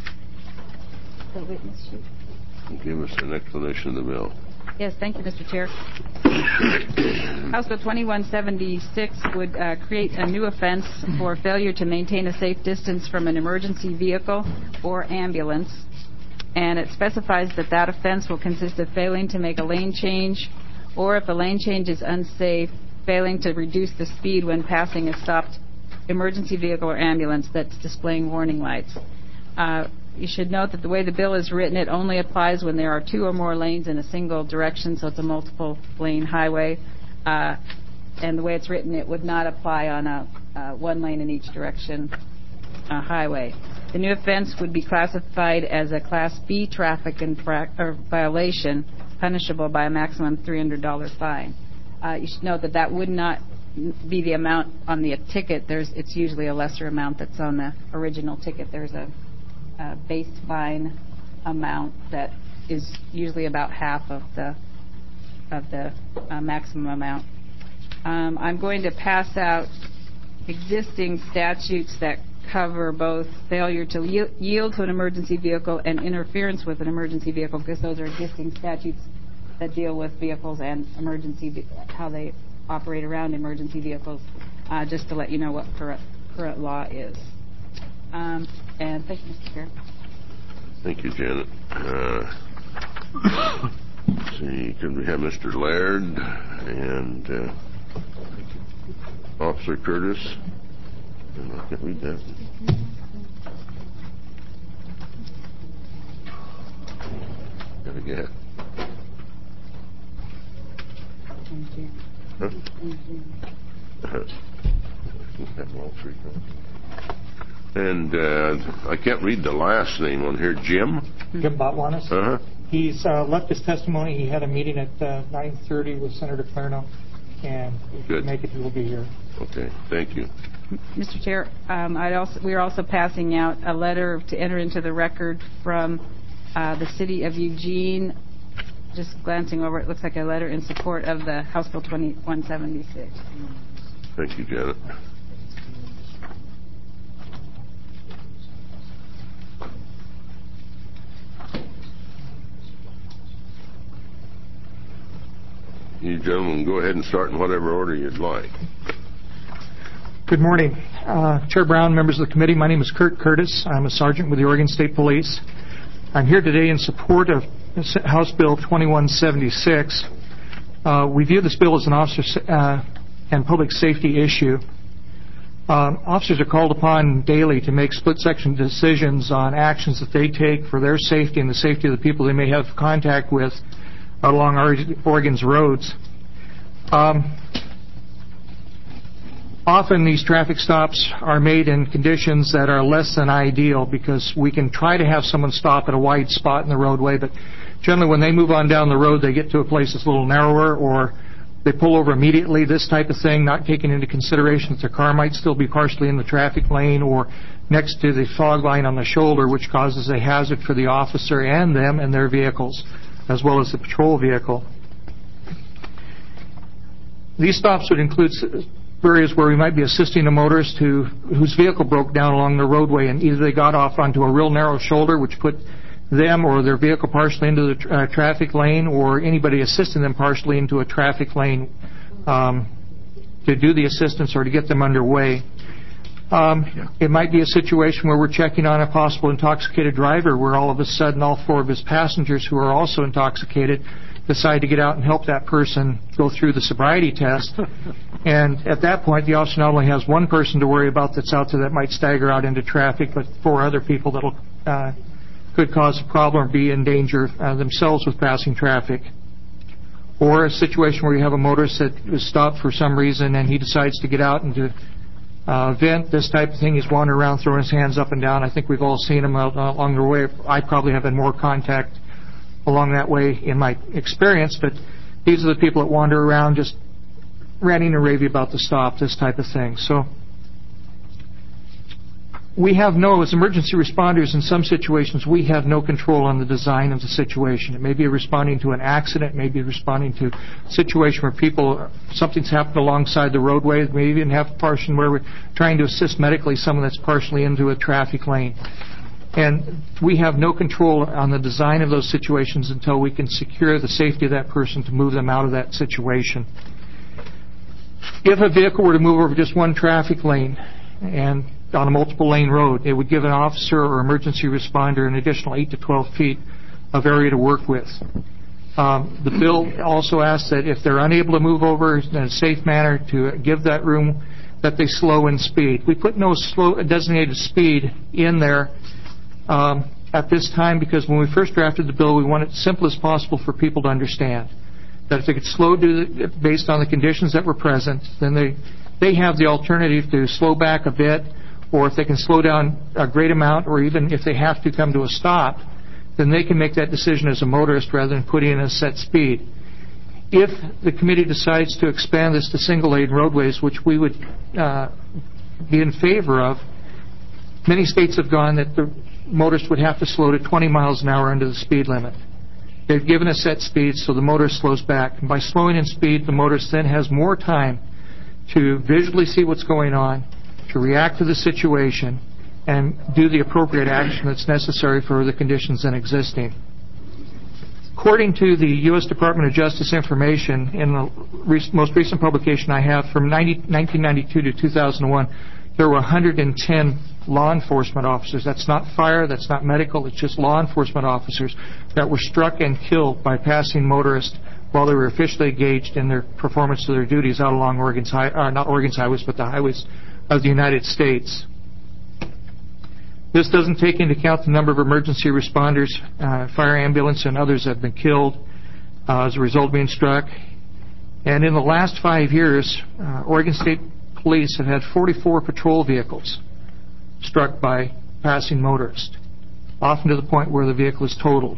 give us an explanation of the bill? Yes, thank you, Mister Chair. House Bill twenty-one seventy-six would uh, create a new offense for failure to maintain a safe distance from an emergency vehicle or ambulance, and it specifies that that offense will consist of failing to make a lane change, or if a lane change is unsafe, failing to reduce the speed when passing a stopped emergency vehicle or ambulance that's displaying warning lights. Uh, You should note that the way the bill is written, it only applies when there are two or more lanes in a single direction, so it's a multiple lane highway. Uh, and the way it's written, it would not apply on a uh, one lane in each direction uh, highway. The new offense would be classified as a Class B traffic infra- or violation, punishable by a maximum three hundred dollars fine. Uh, you should note that that would not be the amount on the ticket. There's, it's usually a lesser amount that's on the original ticket. There's a Uh, base fine amount that is usually about half of the of the uh, maximum amount. Um, I'm going to pass out existing statutes that cover both failure to yield, yield to an emergency vehicle and interference with an emergency vehicle, because those are existing statutes that deal with vehicles and emergency how they operate around emergency vehicles. Uh, just to let you know what current current law is. Um, and thank you, Mister Chair. Thank you, Janet. Uh, let's see, can we have Mister Laird and uh, Officer Curtis? And I can't read that. Gotta get. Huh? And uh, I can't read the last name on here. Jim? Jim Botwanis. Uh-huh. He's uh, left his testimony. He had a meeting at uh, nine thirty with Senator Clarno, and if he can make it, he will be here. Okay, thank you. Mister Chair, um, I'd also, we are also passing out a letter to enter into the record from uh, the City of Eugene. Just glancing over, it looks like a letter in support of the House Bill twenty-one seventy-six. Thank you, Janet. You gentlemen go ahead and start in whatever order you'd like. Good morning. Uh, Chair Brown, members of the committee, my name is Kurt Curtis. I'm a sergeant with the Oregon State Police. I'm here today in support of House Bill twenty-one seventy-six. Uh, we view this bill as an officer uh, and public safety issue. Um, officers are called upon daily to make split-section decisions on actions that they take for their safety and the safety of the people they may have contact with along Oregon's roads. Um, often these traffic stops are made in conditions that are less than ideal because we can try to have someone stop at a wide spot in the roadway, but generally when they move on down the road, they get to a place that's a little narrower, or they pull over immediately, this type of thing, not taking into consideration that their car might still be partially in the traffic lane or next to the fog line on the shoulder, which causes a hazard for the officer and them and their vehicles, as well as the patrol vehicle. These stops would include areas where we might be assisting a motorist who, whose vehicle broke down along the roadway, and either they got off onto a real narrow shoulder, which put them or their vehicle partially into the uh, traffic lane, or anybody assisting them partially into a traffic lane um, to do the assistance or to get them underway. Um, yeah. It might be a situation where we're checking on a possible intoxicated driver, where all of a sudden all four of his passengers who are also intoxicated decide to get out and help that person go through the sobriety test. And at that point, the officer not only has one person to worry about that's out there that might stagger out into traffic, but four other people that uh, could cause a problem or be in danger uh, themselves with passing traffic. Or a situation where you have a motorist that is stopped for some reason and he decides to get out and to uh, vent, this type of thing. He's wandering around throwing his hands up and down. I think we've all seen him out, uh, along the way. I probably have had more contact along that way in my experience, but these are the people that wander around just ranting and raving about the stop, this type of thing. So we have no, as emergency responders in some situations, we have no control on the design of the situation. It may be responding to an accident, it may be responding to a situation where people, something's happened alongside the roadway. It may even have a portion where we're trying to assist medically someone that's partially into a traffic lane. And we have no control on the design of those situations until we can secure the safety of that person to move them out of that situation. If a vehicle were to move over just one traffic lane and on a multiple lane road, it would give an officer or emergency responder an additional eight to twelve feet of area to work with. Um, the bill also asks that if they're unable to move over in a safe manner, to give that room, that they slow in speed. We put no slow designated speed in there um, at this time because when we first drafted the bill, we wanted it as simple as possible for people to understand that if they could slow do the, based on the conditions that were present, then they they have the alternative to slow back a bit, or if they can slow down a great amount, or even if they have to come to a stop, then they can make that decision as a motorist rather than putting in a set speed. If the committee decides to expand this to single-lane roadways, which we would uh, be in favor of, many states have gone that the motorist would have to slow to twenty miles an hour under the speed limit. They've given a set speed, so the motorist slows back. And by slowing in speed, the motorist then has more time to visually see what's going on, to react to the situation, and do the appropriate action that's necessary for the conditions then existing. According to the U S Department of Justice information, in the re- most recent publication I have from nineteen ninety-two to two thousand one, there were one hundred ten law enforcement officers. That's not fire, that's not medical, it's just law enforcement officers that were struck and killed by passing motorists while they were officially engaged in their performance of their duties out along Oregon's high, uh, not Oregon's highways, but the highways of the United States. This doesn't take into account the number of emergency responders, uh, fire ambulance, and others that have been killed uh, as a result of being struck. And in the last five years, uh, Oregon State police have had forty-four patrol vehicles struck by passing motorists, often to the point where the vehicle is totaled.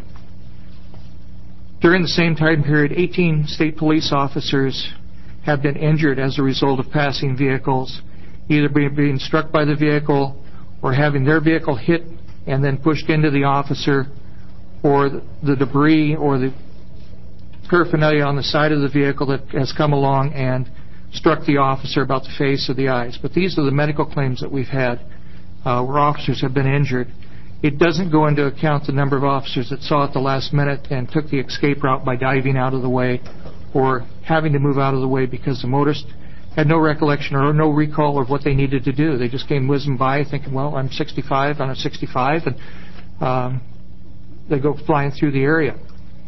During the same time period, eighteen state police officers have been injured as a result of passing vehicles, either being struck by the vehicle or having their vehicle hit and then pushed into the officer, or the debris or the paraphernalia on the side of the vehicle that has come along and struck the officer about the face or the eyes. But these are the medical claims that we've had uh, where officers have been injured. It doesn't go into account the number of officers that saw it the last minute and took the escape route by diving out of the way or having to move out of the way because the motorist had no recollection or no recall of what they needed to do. They just came whizzing by thinking, well, I'm sixty-five, I'm sixty-five, and um, they go flying through the area.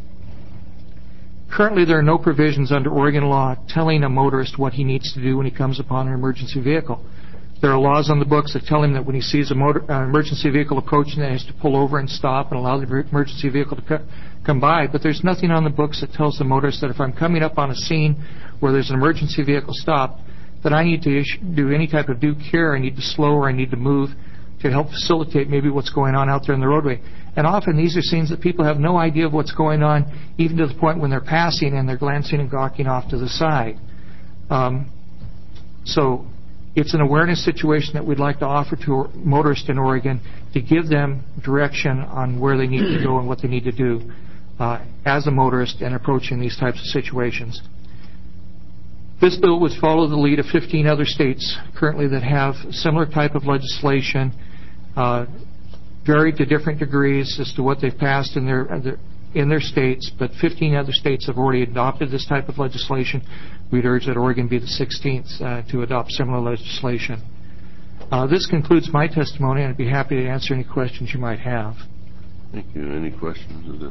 Currently, there are no provisions under Oregon law telling a motorist what he needs to do when he comes upon an emergency vehicle. There are laws on the books that tell him that when he sees a motor, uh, emergency vehicle approaching, that he has to pull over and stop and allow the emergency vehicle to co- come by. But there's nothing on the books that tells the motorist that if I'm coming up on a scene where there's an emergency vehicle stop, that I need to issue, do any type of due care. I need to slow or I need to move to help facilitate maybe what's going on out there in the roadway. And often these are scenes that people have no idea of what's going on, even to the point when they're passing and they're glancing and gawking off to the side. Um, so it's an awareness situation that we'd like to offer to motorists in Oregon to give them direction on where they need to go and what they need to do uh, as a motorist in approaching these types of situations. This bill would follow the lead of fifteen other states currently that have similar type of legislation, uh, varied to different degrees as to what they've passed in their, in their states, but fifteen other states have already adopted this type of legislation. We'd urge that Oregon be the sixteenth uh, to adopt similar legislation. Uh, this concludes my testimony, and I'd be happy to answer any questions you might have. Thank you. Any questions of the,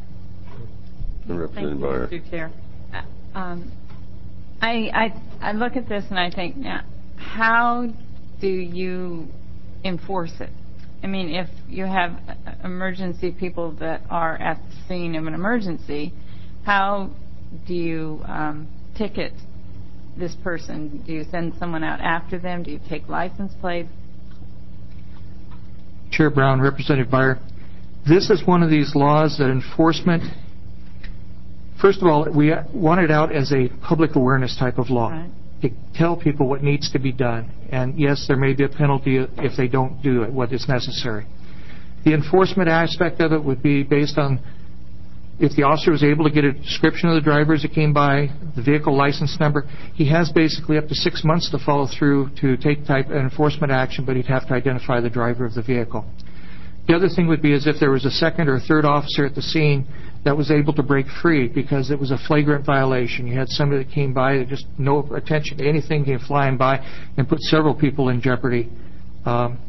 the Representative Byer? Thank you, Mister Chair. Uh, um, I, I I look at this and I think, now, how do you enforce it? I mean, if you have emergency people that are at the scene of an emergency, how do you um, ticket this person? Do you send someone out after them? Do you take license plates? Chair Brown, Representative Byer, this is one of these laws that enforcement, first of all, we want it out as a public awareness type of law. Right. To tell people what needs to be done. And yes, there may be a penalty if they don't do it, what is necessary. The enforcement aspect of it would be based on if the officer was able to get a description of the driver as it came by, the vehicle license number. He has basically up to six months to follow through to take type of enforcement action, but he'd have to identify the driver of the vehicle. The other thing would be is if there was a second or third officer at the scene that was able to break free because it was a flagrant violation. You had somebody that came by that just no attention to anything, came flying by and put several people in jeopardy. Um,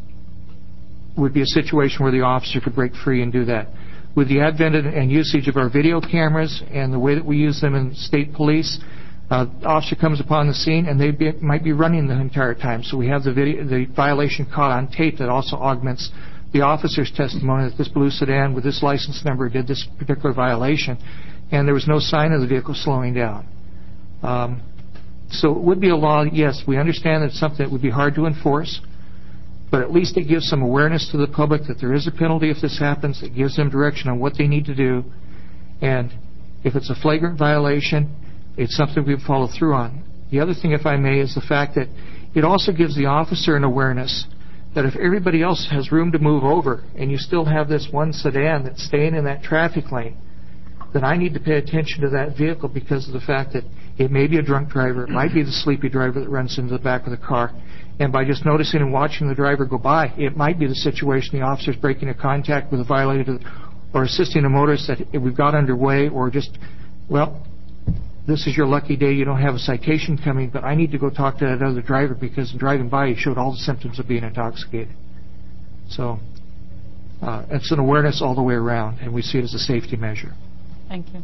would be a situation where the officer could break free and do that. With the advent and usage of our video cameras and the way that we use them in state police, uh, the officer comes upon the scene and they be, might be running the entire time. So we have the video, the violation caught on tape that also augments the officer's testimony that this blue sedan with this license number did this particular violation, and there was no sign of the vehicle slowing down. Um, so it would be a law, yes, we understand that it's something that would be hard to enforce, but at least it gives some awareness to the public that there is a penalty if this happens. It gives them direction on what they need to do, and if it's a flagrant violation, it's something we follow through on. The other thing, if I may, is the fact that it also gives the officer an awareness that if everybody else has room to move over and you still have this one sedan that's staying in that traffic lane, then I need to pay attention to that vehicle because of the fact that it may be a drunk driver, it might be the sleepy driver that runs into the back of the car, and by just noticing and watching the driver go by, it might be the situation the officer's breaking a contact with a violator or assisting a motorist that we've got underway, or just, well, this is your lucky day, you don't have a citation coming, but I need to go talk to that other driver because in driving by he showed all the symptoms of being intoxicated. So uh, it's an awareness all the way around, and we see it as a safety measure. Thank you.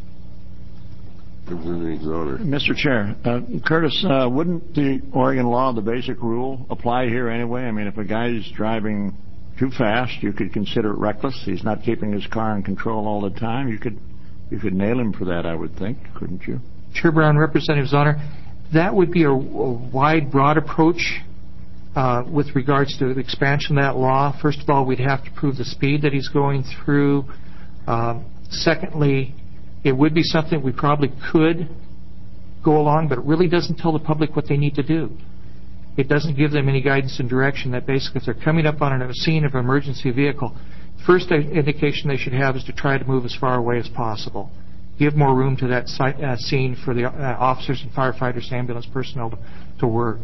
Mister Chair, uh, Curtis, uh, wouldn't the Oregon law, the basic rule, apply here anyway? I mean, if a guy's driving too fast, you could consider it reckless. He's not keeping his car in control all the time. You could you could nail him for that, I would think, couldn't you? Chair Brown, Representative Zahner, That would be a, a wide, broad approach uh, with regards to the expansion of that law. First of all, we'd have to prove the speed that he's going through. Um, secondly, it would be something we probably could go along, but it really doesn't tell the public what they need to do. It doesn't give them any guidance and direction that basically if they're coming up on a scene of an emergency vehicle, first indication they should have is to try to move as far away as possible. Give more room to that site, uh, scene for the uh, officers and firefighters, ambulance personnel to, to work.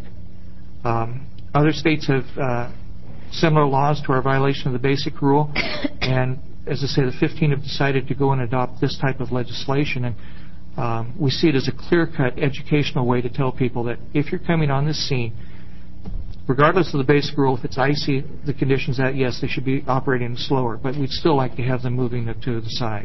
Um, other states have uh, similar laws to our violation of the basic rule, and as I say, the fifteen have decided to go and adopt this type of legislation, and um, we see it as a clear-cut educational way to tell people that if you're coming on this scene, regardless of the basic rule, if it's icy, the conditions that, yes, they should be operating slower, but we'd still like to have them moving to the side.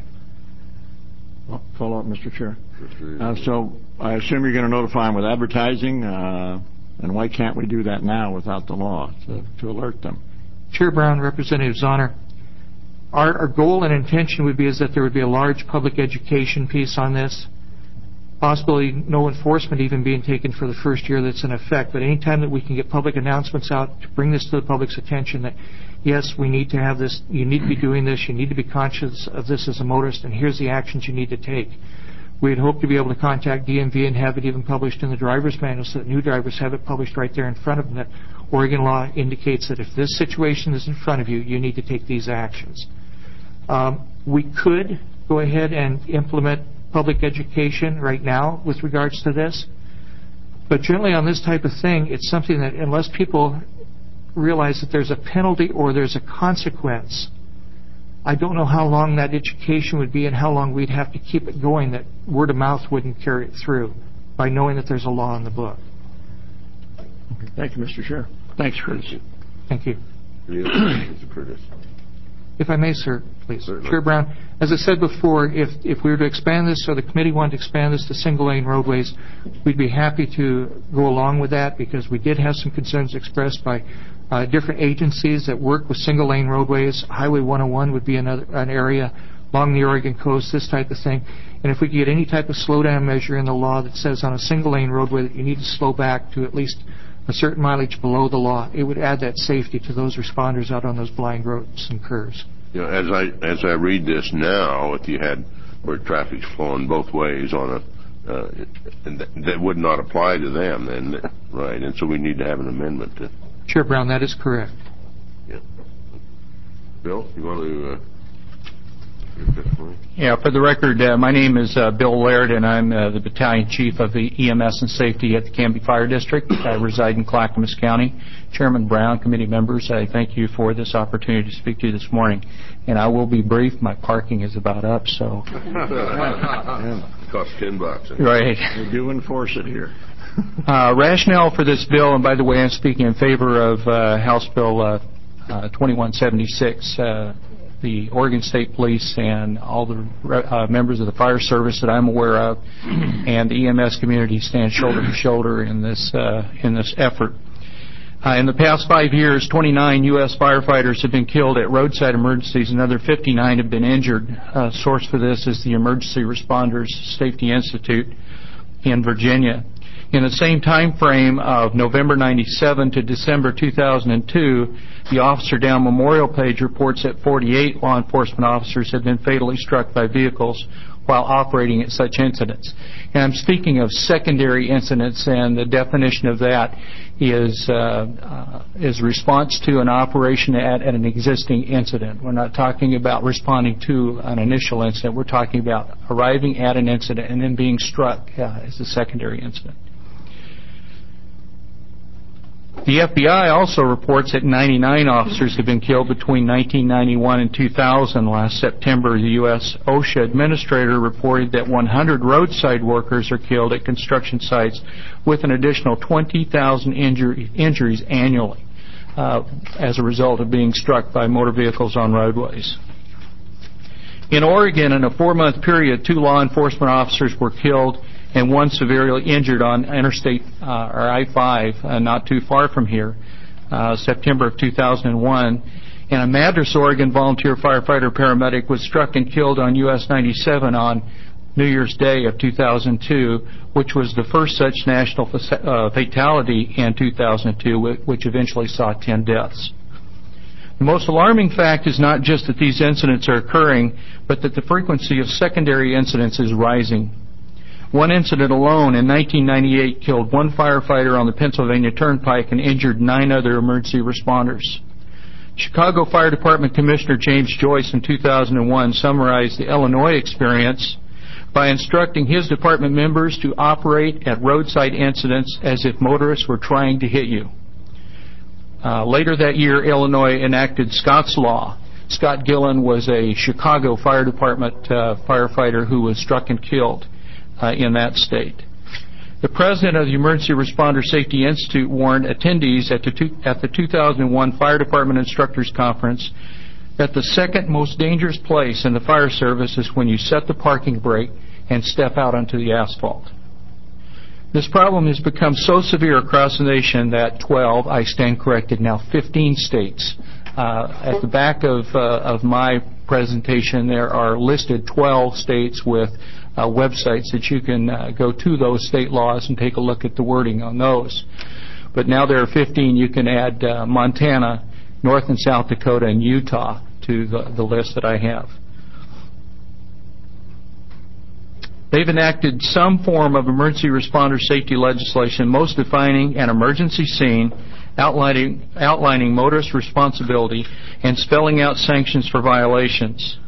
Well, follow up, Mister Chair. Uh, so I assume you're going to notify them with advertising, uh, and why can't we do that now without the law to, to alert them? Chair Brown, Representative Zahner, our, our goal and intention would be is that there would be a large public education piece on this. Possibly no enforcement even being taken for the first year that's in effect, but any time that we can get public announcements out to bring this to the public's attention that, yes, we need to have this, you need to be doing this, you need to be conscious of this as a motorist, and here's the actions you need to take. We'd hope to be able to contact D M V and have it even published in the driver's manual so that new drivers have it published right there in front of them, that Oregon law indicates that if this situation is in front of you, you need to take these actions. Um, we could go ahead and implement public education right now with regards to this. But generally on this type of thing, it's something that unless people realize that there's a penalty or there's a consequence, I don't know how long that education would be and how long we'd have to keep it going, that word of mouth wouldn't carry it through by knowing that there's a law in the book. Okay. Thank you, Mister Chair. Thanks, Curtis. Thank you. Mister Curtis. If I may, sir, please. Certainly. Chair Brown, as I said before, if, if we were to expand this or the committee wanted to expand this to single-lane roadways, we'd be happy to go along with that because we did have some concerns expressed by uh, different agencies that work with single-lane roadways. Highway one oh one would be another an area along the Oregon coast, this type of thing. And if we could get any type of slowdown measure in the law that says on a single-lane roadway that you need to slow back to at least a certain mileage below the law, it would add that safety to those responders out on those blind roads and curves. You know, as I as I read this now, if you had where traffic's flowing both ways on a, uh, and th- that would not apply to them, then, right? And so we need to have an amendment to. Chair Brown, that is correct. Yeah. Bill, you want to? Uh, Yeah, for the record, uh, my name is uh, Bill Laird, and I'm uh, the Battalion Chief of the E M S and Safety at the Canby Fire District. I reside in Clackamas County. Chairman Brown, committee members, I thank you for this opportunity to speak to you this morning. And I will be brief. My parking is about up, so. It costs ten bucks. Right. We do enforce it here. uh, rationale for this bill, and by the way, I'm speaking in favor of uh, House Bill uh, uh, twenty-one seventy-six. Uh, the Oregon State Police and all the uh, members of the fire service that I'm aware of and the E M S community stand shoulder to shoulder in this uh, in this effort. Uh, in the past five years, twenty-nine U S firefighters have been killed at roadside emergencies. Another fifty-nine have been injured. Uh, source for this is the Emergency Responders Safety Institute in Virginia. In the same time frame of November ninety-seven to December two thousand two, the Officer Down Memorial page reports that forty-eight law enforcement officers have been fatally struck by vehicles while operating at such incidents. And I'm speaking of secondary incidents, and the definition of that is uh, uh, is response to an operation at, at an existing incident. We're not talking about responding to an initial incident. We're talking about arriving at an incident and then being struck uh, as a secondary incident. The F B I also reports that ninety-nine officers have been killed between nineteen ninety-one and two thousand. Last September, the U S OSHA administrator reported that one hundred roadside workers are killed at construction sites, with an additional twenty thousand injury, injuries annually uh, as a result of being struck by motor vehicles on roadways. In Oregon, in a four-month period, two law enforcement officers were killed and one severely injured on Interstate uh, or I five, uh, not too far from here, uh, September of two thousand one. And a Madras, Oregon volunteer firefighter paramedic was struck and killed on U S ninety-seven on New Year's Day of two thousand two, which was the first such national uh, fatality in two thousand two, which eventually saw ten deaths. The most alarming fact is not just that these incidents are occurring, but that the frequency of secondary incidents is rising. One incident alone in nineteen ninety-eight killed one firefighter on the Pennsylvania Turnpike and injured nine other emergency responders. Chicago Fire Department Commissioner James Joyce in two thousand one summarized the Illinois experience by instructing his department members to operate at roadside incidents as if motorists were trying to hit you. Uh, later that year, Illinois enacted Scott's Law. Scott Gillen was a Chicago Fire Department uh, firefighter who was struck and killed uh, in that state. The president of the Emergency Responder Safety Institute warned attendees at the, two, at the two thousand one Fire Department Instructors Conference that the second most dangerous place in the fire service is when you set the parking brake and step out onto the asphalt. This problem has become so severe across the nation that twelve, I stand corrected, now fifteen states. Uh, at the back of, uh, of my presentation, there are listed twelve states with uh, websites that you can uh, go to those state laws and take a look at the wording on those. But now there are fifteen. You can add uh, Montana, North and South Dakota, and Utah to the, the list that I have. They've enacted some form of emergency responder safety legislation, most defining an emergency scene, outlining, outlining motorist responsibility, and spelling out sanctions for violations.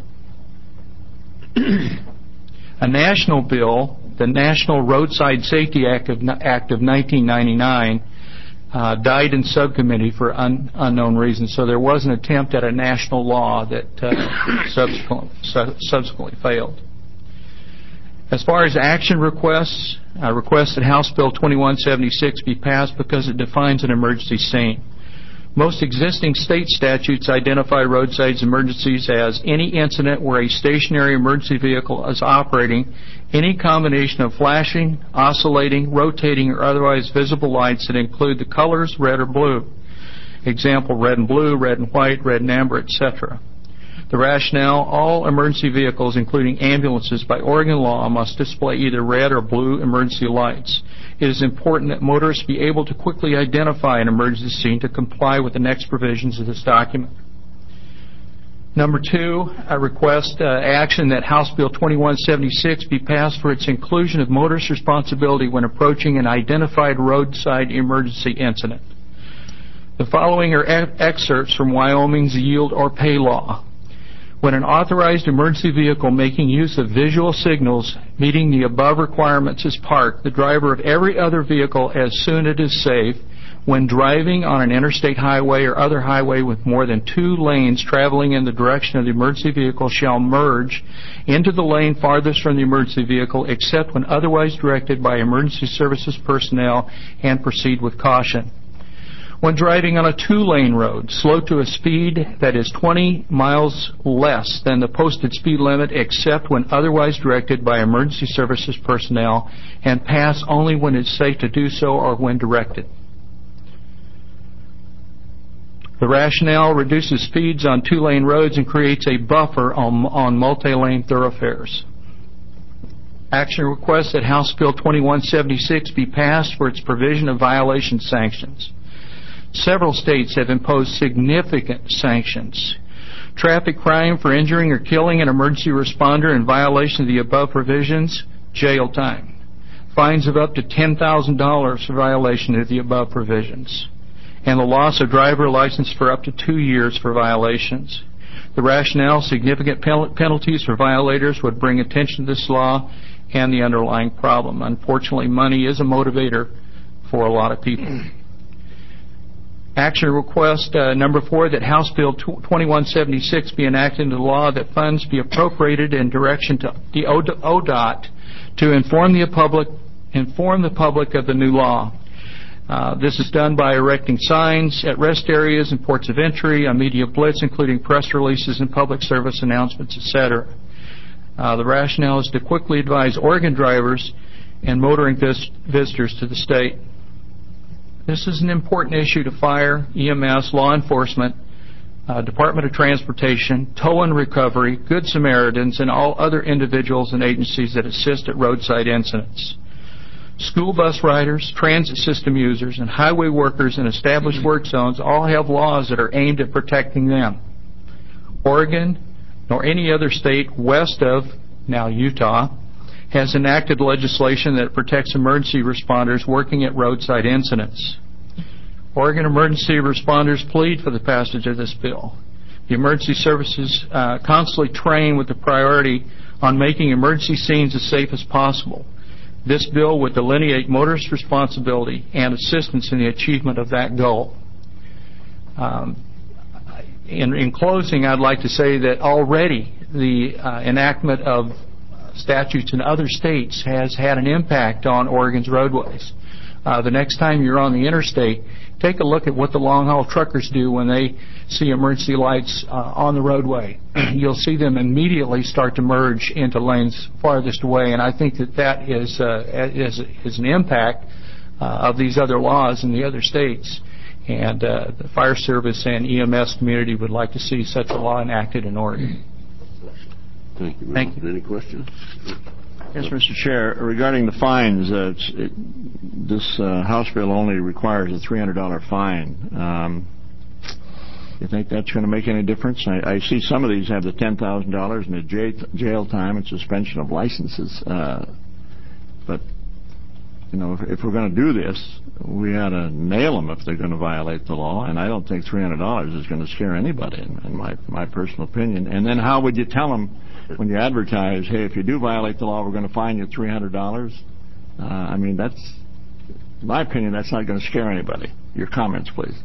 A national bill, the National Roadside Safety Act of, Act of nineteen ninety-nine, uh, died in subcommittee for un, unknown reasons. So there was an attempt at a national law that uh, subsequently, su- subsequently failed. As far as action requests, I request that House Bill twenty-one seventy-six be passed because it defines an emergency scene. Most existing state statutes identify roadside emergencies as any incident where a stationary emergency vehicle is operating, any combination of flashing, oscillating, rotating, or otherwise visible lights that include the colors red or blue. Example, red and blue, red and white, red and amber, et cetera. The rationale, all emergency vehicles, including ambulances, by Oregon law, must display either red or blue emergency lights. It is important that motorists be able to quickly identify an emergency scene to comply with the next provisions of this document. Number two, I request uh, action that House Bill twenty-one seventy-six be passed for its inclusion of motorist responsibility when approaching an identified roadside emergency incident. The following are e- excerpts from Wyoming's Yield or Pay Law. When an authorized emergency vehicle making use of visual signals meeting the above requirements is parked, the driver of every other vehicle, as soon as it is safe, when driving on an interstate highway or other highway with more than two lanes traveling in the direction of the emergency vehicle, shall merge into the lane farthest from the emergency vehicle, except when otherwise directed by emergency services personnel, and proceed with caution. When driving on a two-lane road, slow to a speed that is twenty miles less than the posted speed limit, except when otherwise directed by emergency services personnel, and pass only when it's safe to do so or when directed. The rationale reduces speeds on two-lane roads and creates a buffer on, on multi-lane thoroughfares. Action requests that House Bill twenty-one seventy-six be passed for its provision of violation sanctions. Several states have imposed significant sanctions. Traffic crime for injuring or killing an emergency responder in violation of the above provisions, jail time. Fines of up to ten thousand dollars for violation of the above provisions. And the loss of driver license for up to two years for violations. The rationale, significant penalties for violators would bring attention to this law and the underlying problem. Unfortunately, money is a motivator for a lot of people. Action request uh, number four, that House Bill twenty-one seventy-six be enacted into law, that funds be appropriated in direction to the O D O T to inform the public, inform the public of the new law. Uh, this is done by erecting signs at rest areas and ports of entry, a media blitz, including press releases and public service announcements, et cetera. Uh, the rationale is to quickly advise Oregon drivers and motoring vis- visitors to the state. This is an important issue to fire, E M S, law enforcement, uh, Department of Transportation, Tow and Recovery, Good Samaritans, and all other individuals and agencies that assist at roadside incidents. School bus riders, transit system users, and highway workers in established work zones all have laws that are aimed at protecting them. Oregon, nor any other state west of, now Utah, has enacted legislation that protects emergency responders working at roadside incidents. Oregon emergency responders plead for the passage of this bill. The emergency services uh, constantly train with the priority on making emergency scenes as safe as possible. This bill would delineate motorist responsibility and assistance in the achievement of that goal. Um, in, in closing, I'd like to say that already the uh, enactment of statutes in other states has had an impact on Oregon's roadways. Uh, the next time you're on the interstate, take a look at what the long-haul truckers do when they see emergency lights uh, on the roadway. You'll see them immediately start to merge into lanes farthest away, and I think that that is, uh, is, is an impact uh, of these other laws in the other states. And uh, the fire service and E M S community would like to see such a law enacted in Oregon. Thank you. Thank you. Any questions? Yes, Mister Chair. Regarding the fines, uh, it's, it, this uh, House bill only requires a three hundred dollars fine. Um, you think that's going to make any difference? I, I see some of these have the ten thousand dollars and the jail, jail time and suspension of licenses. Uh, but, you know, if, if we're going to do this, we ought to nail them if they're going to violate the law. And I don't think three hundred dollars is going to scare anybody, in, in my, my personal opinion. And then how would you tell them when you advertise, hey, if you do violate the law, we're going to fine you three hundred dollars? Uh, I mean, that's, in my opinion, that's not going to scare anybody. Your comments, please.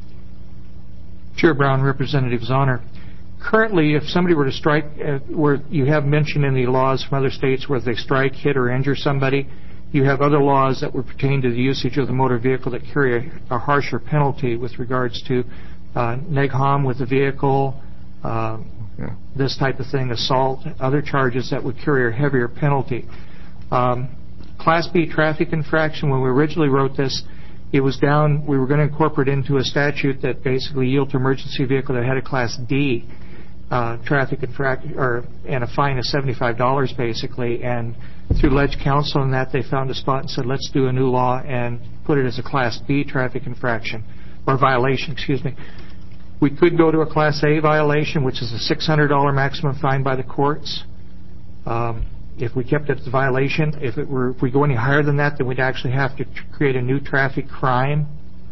Chair Brown, Representative Zahner. Currently, if somebody were to strike, uh, where you have mentioned in the laws from other states where they strike, hit, or injure somebody, you have other laws that would pertain to the usage of the motor vehicle that carry a, a harsher penalty with regards to uh, neg ham with the vehicle, uh, yeah. this type of thing, assault, other charges that would carry a heavier penalty. Um, Class B traffic infraction, when we originally wrote this, it was down, we were going to incorporate into a statute that basically yielded to emergency vehicle that had a Class D uh, traffic infraction, or and a fine of seventy-five dollars basically, and through ledge counsel and that they found a spot and said let's do a new law and put it as a Class B traffic infraction, or violation, excuse me. We could go to a Class A violation, which is a six hundred dollars maximum fine by the courts. Um, if we kept it as a violation, if it were, if we go any higher than that, then we'd actually have to create a new traffic crime.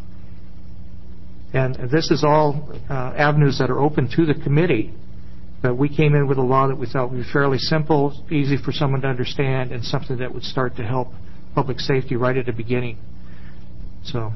And this is all uh, avenues that are open to the committee. But we came in with a law that we thought would be fairly simple, easy for someone to understand, and something that would start to help public safety right at the beginning. So.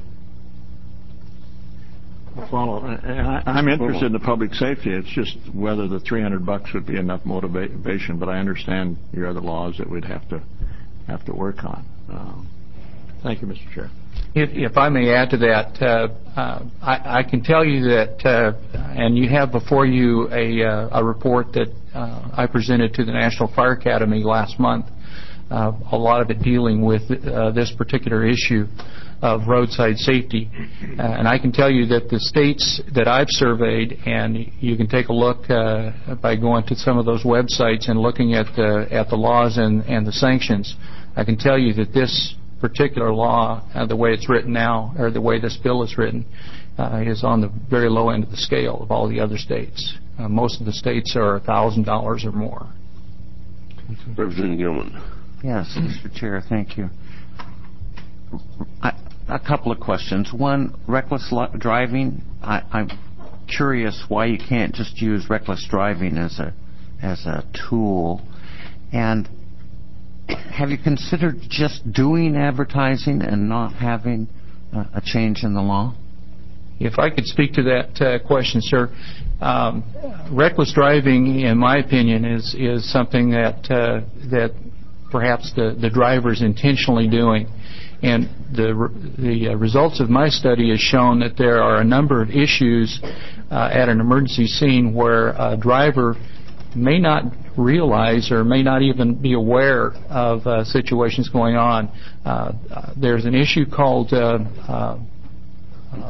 Follow. I'm interested in the public safety. It's just whether the three hundred bucks would be enough motivation. But I understand your other laws that we'd have to have to work on. Um, thank you, Mister Chair. If, if I may add to that, uh, uh, I, I can tell you that, uh, and you have before you a, uh, a report that uh, I presented to the National Fire Academy last month. Uh, a lot of it dealing with uh, this particular issue of roadside safety. Uh, and I can tell you that the states that I've surveyed, and you can take a look uh, by going to some of those websites and looking at the, at the laws and, and the sanctions, I can tell you that this particular law, uh, the way it's written now, or the way this bill is written, uh, is on the very low end of the scale of all the other states. Uh, most of the states are one thousand dollars or more. Representative Gilman. Yes, Mister Chair, thank you. I, a couple of questions. One, reckless driving. I, I'm curious why you can't just use reckless driving as a as a tool. And have you considered just doing advertising and not having uh, a change in the law? If I could speak to that uh, question, sir. Um, reckless driving, in my opinion, is is something that uh, that perhaps the, the driver is intentionally doing. And the the uh, results of my study has shown that there are a number of issues uh, at an emergency scene where a driver may not realize or may not even be aware of uh, situations going on. Uh, there's an issue called uh, uh, uh,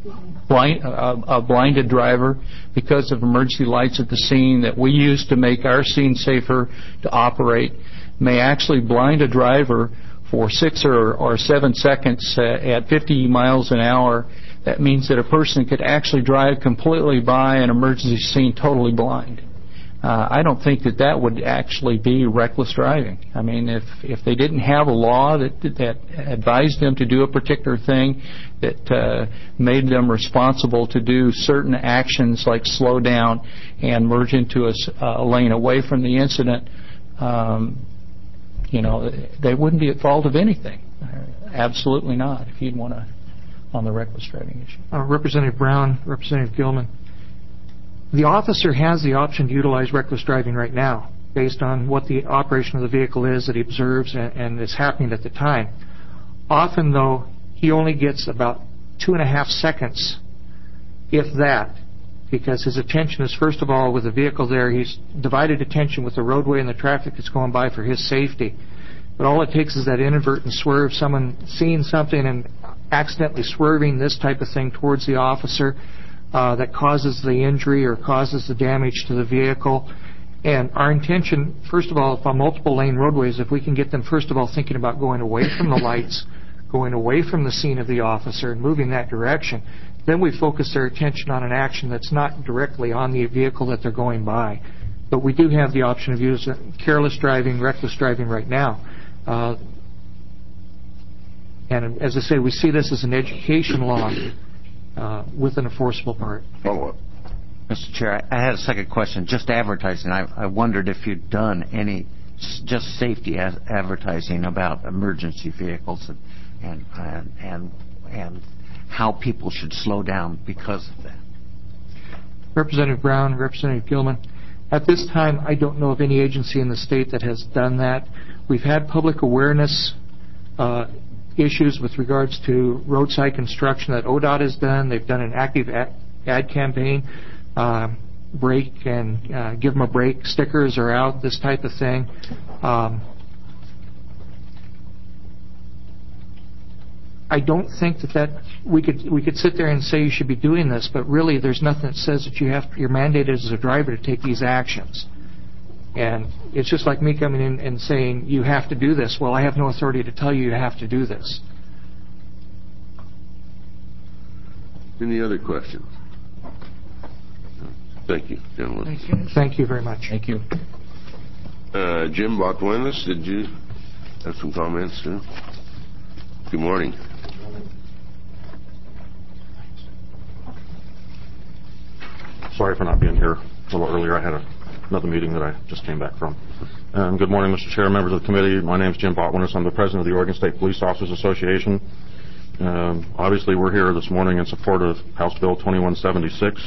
blind, uh, a blinded driver because of emergency lights at the scene that we use to make our scene safer to operate may actually blind a driver for six or, or seven seconds uh, at fifty miles an hour. That means that a person could actually drive completely by an emergency scene totally blind. Uh, I don't think that that would actually be reckless driving. I mean, if if they didn't have a law that that advised them to do a particular thing, that uh, made them responsible to do certain actions like slow down and merge into a, a lane away from the incident, um, you know, they wouldn't be at fault of anything. Absolutely not. If you'd want to, on the reckless driving issue. Uh, Representative Brown, Representative Gilman. The officer has the option to utilize reckless driving right now based on what the operation of the vehicle is that he observes and, and is happening at the time. Often, though, he only gets about two and a half seconds, if that, because his attention is, first of all, with the vehicle there. He's divided attention with the roadway and the traffic that's going by for his safety. But all it takes is that inadvertent swerve, someone seeing something and accidentally swerving this type of thing towards the officer, Uh, that causes the injury or causes the damage to the vehicle. And our intention, first of all, on multiple lane roadways, if we can get them, first of all, thinking about going away from the lights, going away from the scene of the officer and moving that direction, then we focus their attention on an action that's not directly on the vehicle that they're going by. But we do have the option of using careless driving, reckless driving right now. Uh, and as I say, we see this as an education law. Uh, with an enforceable part. Follow up. Mister Chair, I, I had a second question. Just advertising. I, I wondered if you'd done any just safety as advertising about emergency vehicles and, and and and and how people should slow down because of that. Representative Brown, Representative Gilman, at this time, I don't know of any agency in the state that has done that. We've had public awareness Uh, issues with regards to roadside construction that O D O T has done. They've done an active ad, ad campaign, uh, break and uh, give them a break. Stickers are out, this type of thing. Um, I don't think that, that we could we could sit there and say you should be doing this, but really there's nothing that says that you have you're mandated as a driver to take these actions. And it's just like me coming in and saying, you have to do this. Well, I have no authority to tell you you have to do this. Any other questions? Thank you, gentlemen. Thank you. Thank you very much. Thank you. Uh, Jim Botwinis, did you have some comments, too? Good morning. Sorry for not being here a little earlier. I had a another meeting that I just came back from. Um, good morning, Mister Chair, members of the committee. My name is Jim Botwinis. I'm the president of the Oregon State Police Officers Association. Um, obviously, we're here this morning in support of House Bill twenty-one seventy-six.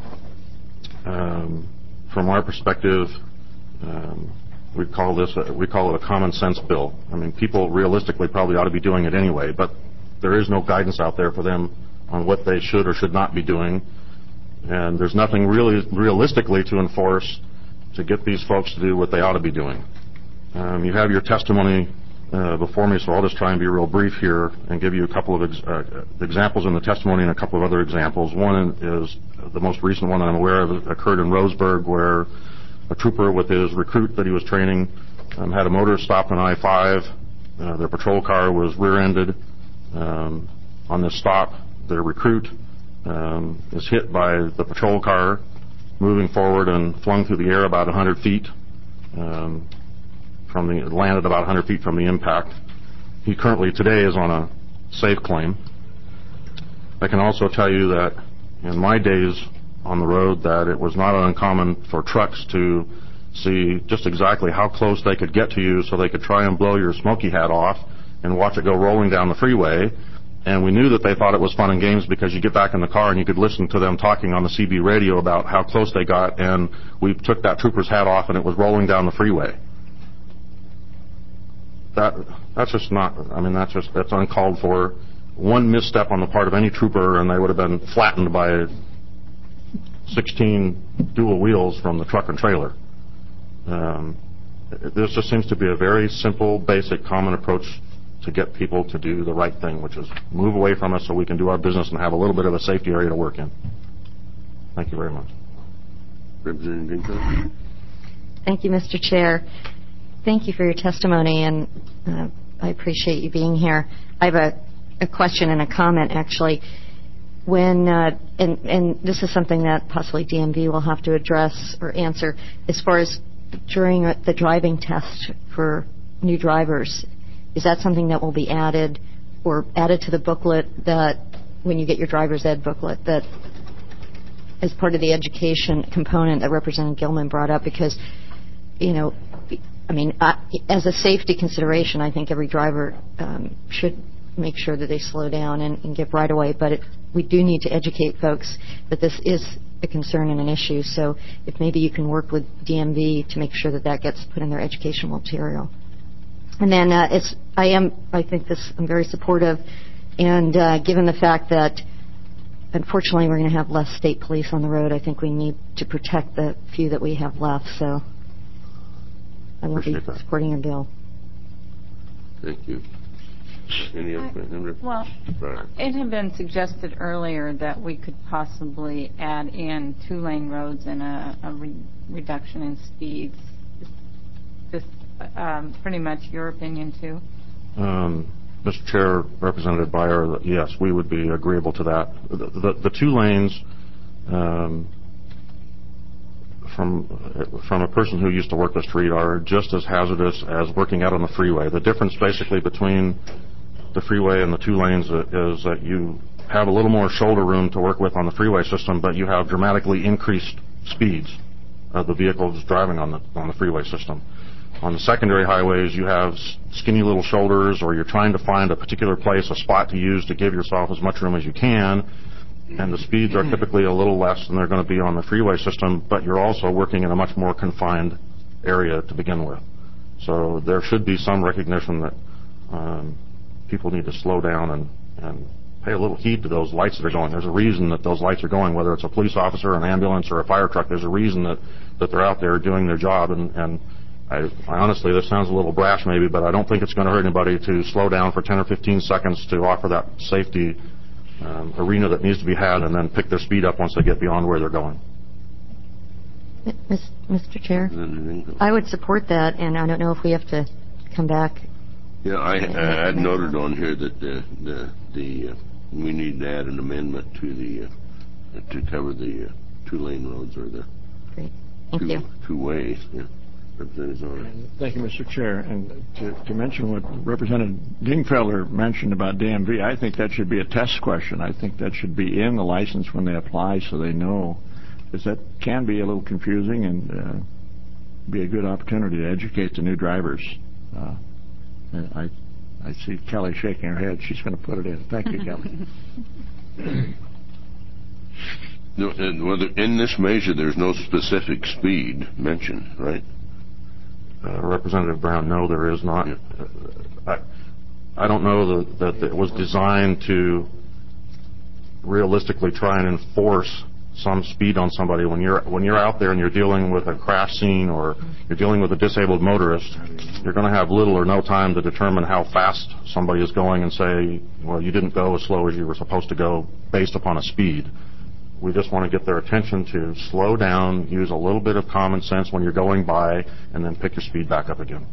Um, from our perspective, um, we call this a, we call it a common sense bill. I mean, people realistically probably ought to be doing it anyway, but there is no guidance out there for them on what they should or should not be doing, and there's nothing really realistically to enforce to get these folks to do what they ought to be doing. Um, you have your testimony uh, before me, so I'll just try and be real brief here and give you a couple of ex uh, examples in the testimony and a couple of other examples. One is the most recent one that I'm aware of occurred in Roseburg, where a trooper with his recruit that he was training um, had a motor stop on I five. Uh, their patrol car was rear-ended. Um, on this stop, their recruit um, is hit by the patrol car, moving forward and flung through the air about one hundred feet um, from the landed about one hundred feet from the impact. He currently today is on a safe claim. I can also tell you that in my days on the road that it was not uncommon for trucks to see just exactly how close they could get to you so they could try and blow your smoky hat off and watch it go rolling down the freeway. And we knew that they thought it was fun and games because you get back in the car and you could listen to them talking on the C B radio about how close they got, and we took that trooper's hat off and it was rolling down the freeway. That that's just not, I mean, that's just, that's uncalled for. One misstep on the part of any trooper and they would have been flattened by sixteen dual wheels from the truck and trailer. Um, this just seems to be a very simple, basic, common approach to get people to do the right thing, which is move away from us so we can do our business and have a little bit of a safety area to work in. Thank you very much. Representative Dingfelder. Thank you, Mister Chair. Thank you for your testimony, and uh, I appreciate you being here. I have a, a question and a comment, actually. When uh, and, and this is something that possibly D M V will have to address or answer, as far as during the driving test for new drivers, is that something that will be added or added to the booklet that when you get your driver's ed booklet, that as part of the education component that Representative Gilman brought up? Because, you know, I mean, I, as a safety consideration, I think every driver um, should make sure that they slow down and, and give right away. But it, we do need to educate folks that this is a concern and an issue. So if maybe you can work with D M V to make sure that that gets put in their educational material. And then uh, it's, I am, I think this, I'm very supportive. And uh, given the fact that unfortunately we're going to have less state police on the road, I think we need to protect the few that we have left. So I will be supporting your bill. Thank you. Any other questions? Well, it had been suggested earlier that we could possibly add in two-lane roads and a, a re- reduction in speeds. Is this um, pretty much your opinion, too? Um, Mister Chair, Representative Byer, yes, we would be agreeable to that. The, the, the two lanes, um, from from a person who used to work the street, are just as hazardous as working out on the freeway. The difference basically between the freeway and the two lanes is that you have a little more shoulder room to work with on the freeway system, but you have dramatically increased speeds of the vehicles driving on the on the freeway system. On the secondary highways, you have skinny little shoulders, or you're trying to find a particular place, a spot to use to give yourself as much room as you can, and the speeds are typically a little less than they're going to be on the freeway system, but you're also working in a much more confined area to begin with. So there should be some recognition that um, people need to slow down and, and pay a little heed to those lights that are going. There's a reason that those lights are going, whether it's a police officer, an ambulance, or a fire truck. There's a reason that, that they're out there doing their job. And, and I, I honestly, this sounds a little brash maybe, but I don't think it's going to hurt anybody to slow down for ten or fifteen seconds to offer that safety um, arena that needs to be had, and then pick their speed up once they get beyond where they're going. Mister Chair, I would support that, and I don't know if we have to come back. Yeah, I, I had noted on here that the the, the uh, we need to add an amendment to the uh, to cover the uh, two lane roads or the Great. Thank two you. two ways. Yeah. Thank you, Mister Chair. And to, to mention what Representative Dingfelder mentioned about D M V, I think that should be a test question. I think that should be in the license when they apply, so they know, because that can be a little confusing and uh, be a good opportunity to educate the new drivers. Uh, I I see Kelly shaking her head. She's going to put it in. Thank you, Kelly. No, and whether in this measure there's no specific speed mentioned, right? Uh, Representative Brown, no, there is not. Yeah. Uh, I, I don't know that, that it was designed to realistically try and enforce some speed on somebody. When you're when you're out there and you're dealing with a crash scene or you're dealing with a disabled motorist, you're going to have little or no time to determine how fast somebody is going and say, well, you didn't go as slow as you were supposed to go based upon a speed. We just want to get their attention to slow down, use a little bit of common sense when you're going by, and then pick your speed back up again.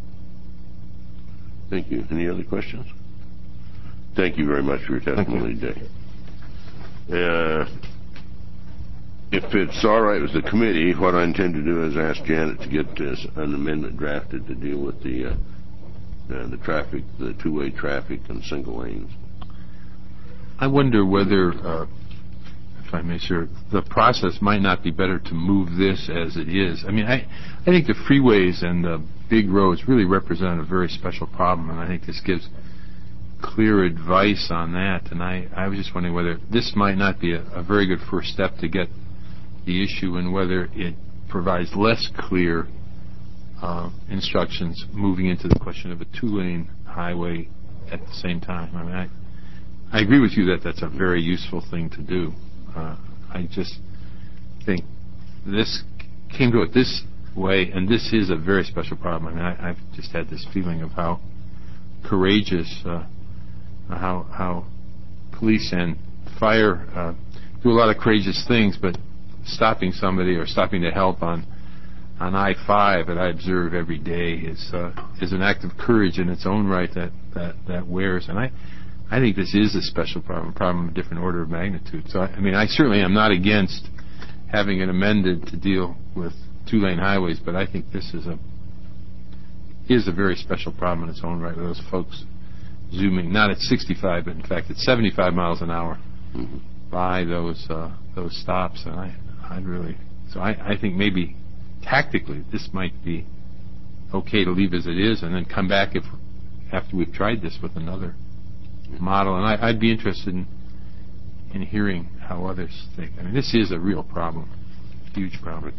Thank you. Any other questions? Thank you very much for your testimony today. Uh, if it's all right with the committee, what I intend to do is ask Janet to get this, an amendment drafted to deal with the uh, uh, the traffic, the two-way traffic and single lanes. I wonder whether, uh, if I may, sir, the process might not be better to move this as it is. I mean, I, I think the freeways and the big roads really represent a very special problem, and I think this gives clear advice on that. And I, I was just wondering whether this might not be a, a very good first step to get the issue, and whether it provides less clear uh, instructions moving into the question of a two-lane highway at the same time. I mean, I, I agree with you that that's a very useful thing to do. Uh, I just think this came to it this way, and this is a very special problem. I mean, I, I've just had this feeling of how courageous, uh, how how police and fire uh, do a lot of courageous things, but stopping somebody or stopping to help on on I five that I observe every day is uh, is an act of courage in its own right that, that, that wears. And I, I think this is a special problem, a problem of a different order of magnitude. So, I, I mean, I certainly am not against having it amended to deal with two-lane highways, but I think this is a is a very special problem in its own right with those folks zooming, not at sixty-five, but in fact at seventy-five miles an hour mm-hmm. by those uh, those stops. And I, I really, so I, I think maybe tactically, this might be okay to leave as it is, and then come back if after we've tried this with another model. And I, I'd be interested in in hearing how others think. I mean, this is a real problem, huge problem.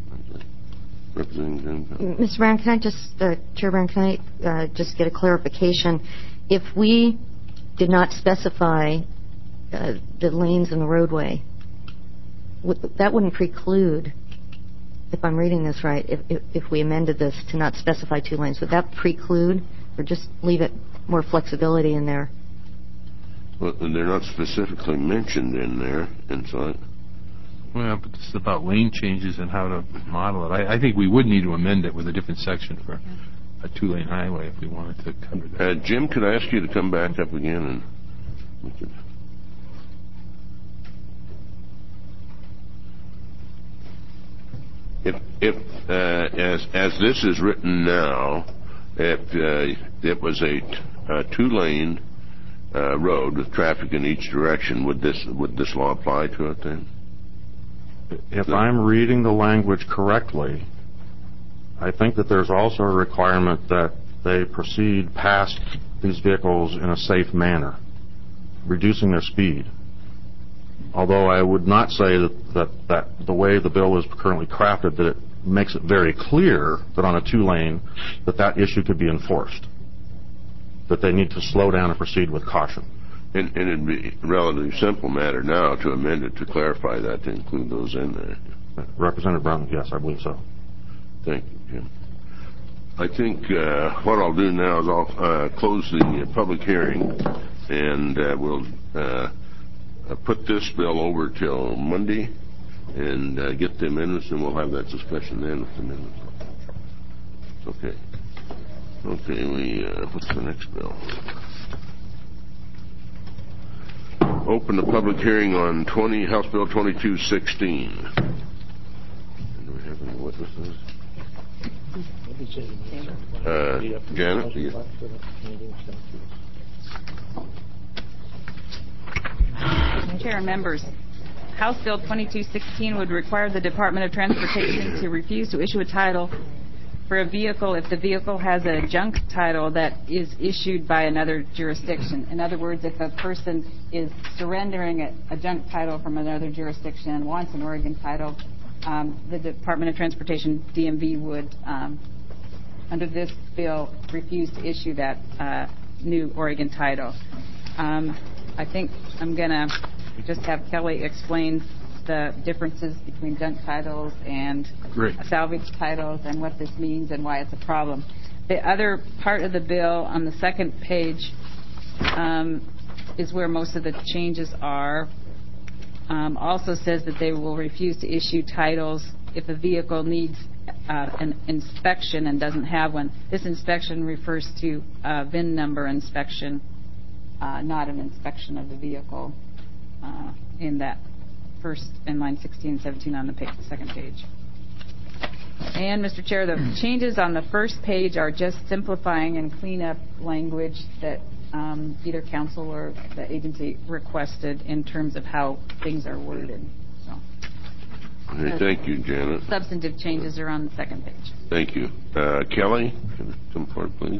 Mister Brown, can I just, uh, Chair Brown, can I uh, just get a clarification? If we did not specify uh, the lanes in the roadway, w- that wouldn't preclude. If I'm reading this right, if, if, if we amended this to not specify two lanes, would that preclude or just leave it more flexibility in there? Well, they're not specifically mentioned in there, and so I... Well, but this is about lane changes and how to model it. I, I think we would need to amend it with a different section for a two-lane highway if we wanted to cover that. Uh, Jim, could I ask you to come back up again and we could... If, if uh, as as this is written now, if uh, it was a, t- a two-lane uh, road with traffic in each direction, would this would this law apply to it then? If I'm reading the language correctly, I think that there's also a requirement that they proceed past these vehicles in a safe manner, reducing their speed. Although I would not say that, that, that the way the bill is currently crafted, that it makes it very clear that on a two-lane that that issue could be enforced, that they need to slow down and proceed with caution. And, and it'd be a relatively simple matter now to amend it to clarify that, to include those in there. Representative Brown, yes, I believe so. Thank you, Jim. I think uh, what I'll do now is I'll uh, close the uh, public hearing, and uh, we'll uh, uh, put this bill over till Monday and uh, get the amendments, and we'll have that discussion then with the amendments. Okay. Okay, we, uh, what's the next bill? Open the public hearing on twenty House Bill twenty-two sixteen. Do we have any witnesses? Uh, Janet? You? Chair and members, House Bill twenty-two sixteen would require the Department of Transportation to refuse to issue a title for a vehicle if the vehicle has a junk title that is issued by another jurisdiction. In other words, if a person is surrendering a, a junk title from another jurisdiction and wants an Oregon title, um, the Department of Transportation, D M V, would, um, under this bill, refuse to issue that uh, new Oregon title. Um, I think I'm going to just have Kelly explain the differences between junk titles and Great. salvage titles and what this means and why it's a problem. The other part of the bill on the second page um, is where most of the changes are. Um, also says that they will refuse to issue titles if a vehicle needs uh, an inspection and doesn't have one. This inspection refers to uh, V I N number inspection, uh, not an inspection of the vehicle uh, in that first in line sixteen and seventeen on the page, second page. And, Mister Chair, the changes on the first page are just simplifying and cleanup language that um, either council or the agency requested in terms of how things are worded. So, okay, thank you, Janet. Substantive changes are on the second page. Thank you. Uh, Kelly, come forward, please.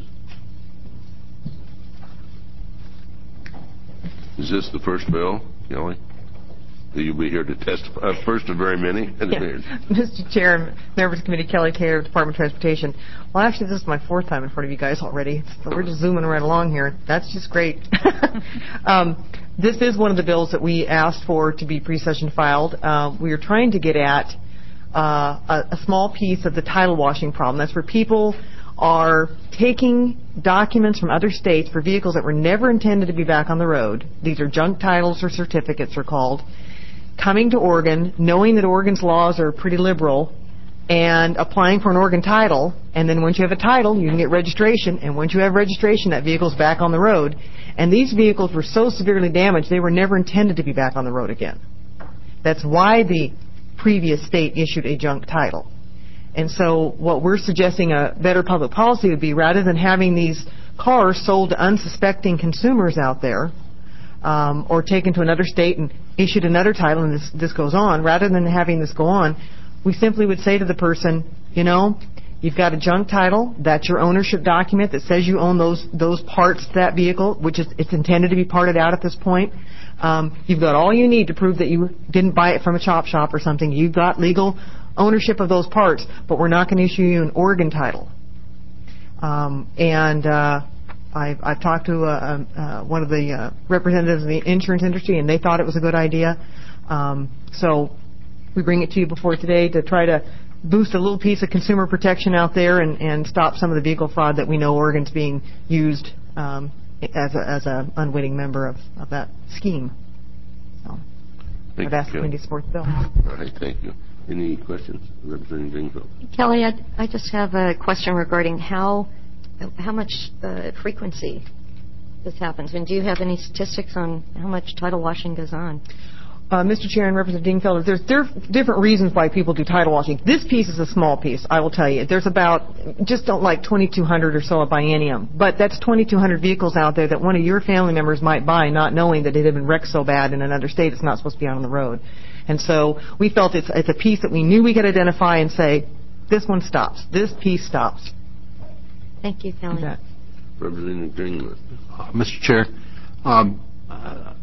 Is this the first bill, Kelly? You'll be here to testify. Uh, first of very many. Yeah. Mister Chair, members of the committee, Kelly Taylor, Department of Transportation. Well, actually, this is my fourth time in front of you guys already. So we're just zooming right along here. That's just great. um, this is one of the bills that we asked for to be pre-session filed. Uh, we are trying to get at uh, a, a small piece of the title washing problem. That's where people are taking documents from other states for vehicles that were never intended to be back on the road. These are junk titles or certificates, are called. Coming to Oregon, knowing that Oregon's laws are pretty liberal, and applying for an Oregon title, and then once you have a title, you can get registration, and once you have registration, that vehicle's back on the road. And these vehicles were so severely damaged, they were never intended to be back on the road again. That's why the previous state issued a junk title. And so what we're suggesting a better public policy would be, rather than having these cars sold to unsuspecting consumers out there, um, or taken to another state and issued another title, and this, this goes on, rather than having this go on, we simply would say to the person, you know, you've got a junk title, that's your ownership document that says you own those those parts to that vehicle, which is it's intended to be parted out at this point. Um, you've got all you need to prove that you didn't buy it from a chop shop or something. You've got legal ownership of those parts, but we're not going to issue you an Oregon title. Um, and uh, I've, I've talked to uh, uh, one of the uh, representatives of the insurance industry, and they thought it was a good idea. Um, so we bring it to you before today to try to boost a little piece of consumer protection out there and, and stop some of the vehicle fraud that we know Oregon's being used um, as a as a unwitting member of, of that scheme. So Thank I'd ask the you, committee to support the bill. All right, thank you. Any questions, Representative Dingfeld? Kelly, I, I just have a question regarding how how much uh, frequency this happens. I mean, do you have any statistics on how much title washing goes on? Uh, Mister Chair and Representative Dingfelder, there's diff- different reasons why people do title washing. This piece is a small piece, I will tell you. There's about, just don't like twenty-two hundred or so a biennium. But that's twenty-two hundred vehicles out there that one of your family members might buy, not knowing that it had been wrecked so bad in another state it's not supposed to be out on the road. And so we felt it's, it's a piece that we knew we could identify and say, this one stops. This piece stops. Thank you, Kelly. You bet. Representative Greenwood. Uh, Mister Chair, um, uh,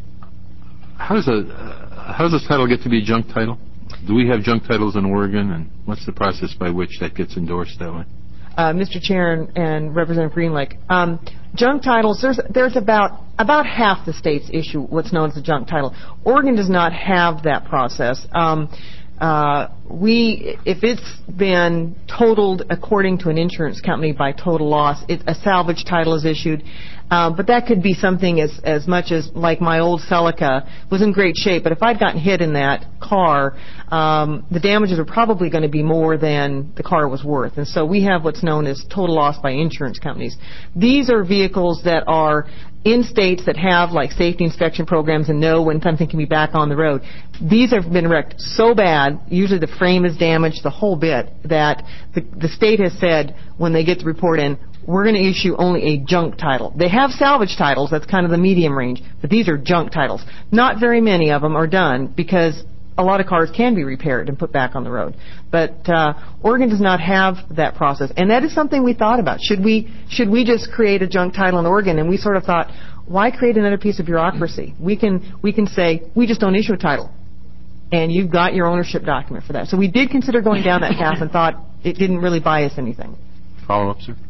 how does a uh, how does this title get to be a junk title? Do we have junk titles in Oregon, and what's the process by which that gets endorsed that way? Uh, Mister Chair and, and Representative Greenlake, um, junk titles, there's, there's about about half the states issue what's known as a junk title. Oregon does not have that process. Um, uh, we, if it's been totaled according to an insurance company by total loss, it, a salvage title is issued. Uh, but that could be something as, as much as, like my old Celica was in great shape, but if I'd gotten hit in that car, um, the damages are probably going to be more than the car was worth. And so we have what's known as total loss by insurance companies. These are vehicles that are in states that have like safety inspection programs and know when something can be back on the road. These have been wrecked so bad, usually the frame is damaged, the whole bit, that the, the state has said when they get the report in, we're going to issue only a junk title. They have salvage titles, that's kind of the medium range, but these are junk titles. Not very many of them are done because a lot of cars can be repaired and put back on the road. But uh, Oregon does not have that process, and that is something we thought about. Should we should we just create a junk title in Oregon? And we sort of thought, why create another piece of bureaucracy? We can we can say we just don't issue a title, and you've got your ownership document for that. So we did consider going down that path and thought it didn't really buy us anything. Follow up, sir.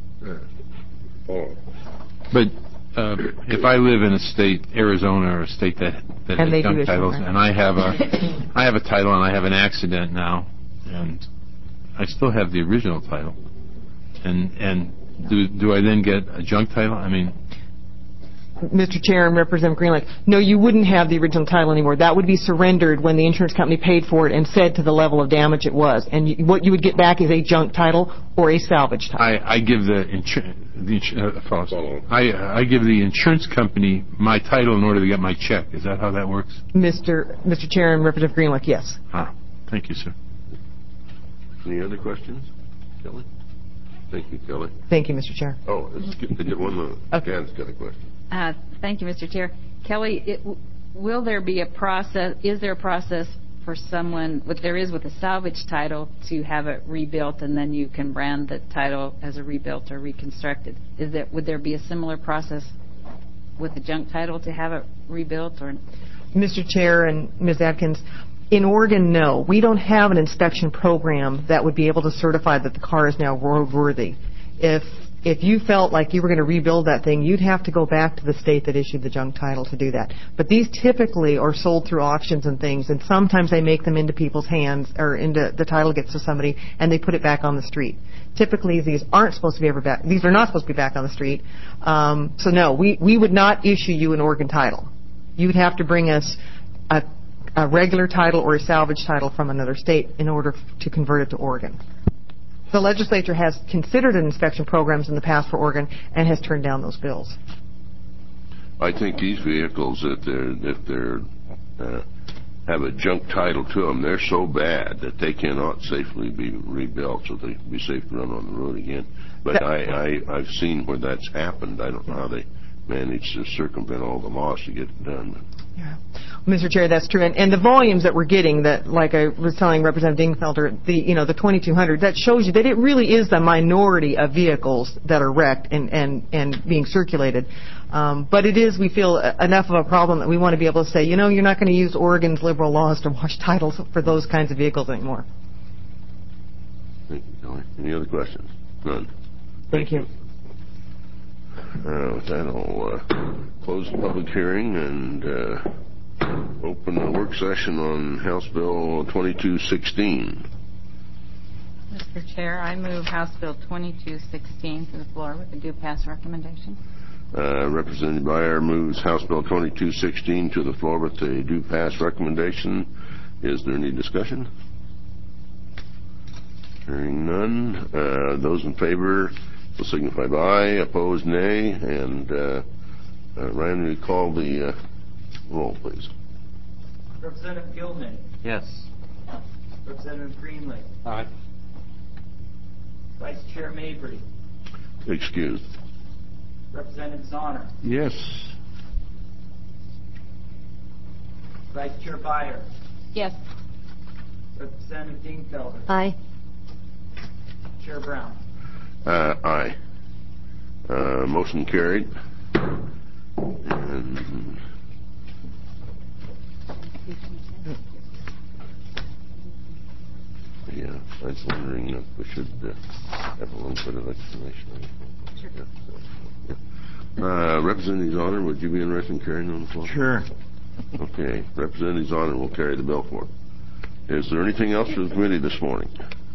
Oh. But uh, if I live in a state, Arizona, or a state that, that And they has do junk issue titles, them. and I have a, I have a title and I have an accident now, and I still have the original title, and and do do I then get a junk title? I mean, Mister Chair and Representative Greenlake, no, you wouldn't have the original title anymore. That would be surrendered when the insurance company paid for it and said to the level of damage it was. And you, what you would get back is a junk title or a salvage title. I, I give the insurance. The, insur- uh, follow. I I give the insurance company my title in order to get my check. Is that how that works? Mister Mister Chair and Representative Greenlake, yes. Ah, thank you, sir. Any other questions, Kelly? Thank you, Kelly. Thank you, Mister Chair. Oh, let's get, get one more. Okay. Dan's got a question. Uh, thank you, Mister Chair. Kelly, it, will there be a process, is there a process for someone, what there is with a salvage title, to have it rebuilt and then you can brand the title as a rebuilt or reconstructed? Is there, would there be a similar process with a junk title to have it rebuilt? Or Mister Chair and Miz Adkins, in Oregon, no. We don't have an inspection program that would be able to certify that the car is now roadworthy. If if you felt like you were going to rebuild that thing, you'd have to go back to the state that issued the junk title to do that. But these typically are sold through auctions and things, and sometimes they make them into people's hands, or into the title gets to somebody, and they put it back on the street. Typically, these aren't supposed to be ever back. These are not supposed to be back on the street. Um, so no, we we would not issue you an Oregon title. You would have to bring us a, a regular title or a salvage title from another state in order to convert it to Oregon. The legislature has considered inspection programs in the past for Oregon and has turned down those bills. I think these vehicles, that they're, if they're uh, have a junk title to them, they're so bad that they cannot safely be rebuilt, so they can be safe to run on the road again. But That, I, I, I've seen where that's happened. I don't know how they managed to circumvent all the laws to get it done. Yeah. Mister Chair, that's true. And, and the volumes that we're getting, that, like I was telling Representative Dingfelder, the, you know, the twenty-two hundred, that shows you that it really is the minority of vehicles that are wrecked and, and, and being circulated. Um, but it is, we feel, enough of a problem that we want to be able to say, you know, you're not going to use Oregon's liberal laws to wash titles for those kinds of vehicles anymore. Thank you, Kelly. Any other questions? None. Thank you. Uh, with that, I'll uh, close the public hearing and uh, open the work session on House Bill twenty-two sixteen. Mister Chair, I move House Bill twenty-two sixteen to the floor with a due pass recommendation. Uh, Representative Byer moves House Bill twenty-two sixteen to the floor with a due pass recommendation. Is there any discussion? Hearing none. Uh, those in favor will signify by aye, opposed nay, and uh, uh, Ryan, will you call the uh, roll, please? Representative Gilman. Yes. Representative Greenlee. Aye. Vice Chair Mabry. Excused. Representative Zahner. Yes. Vice Chair Byer. Yes. Representative Dingfelder. Aye. Chair Brown. Uh, aye. Uh, motion carried. And yeah, I was wondering if we should uh, have a little bit of explanation. Sure. Yeah. Uh, Representative Zahner, would you be interested in carrying on the floor? Sure. Okay. Representative Zahner will carry the bill forward. Is there anything else for the committee this morning?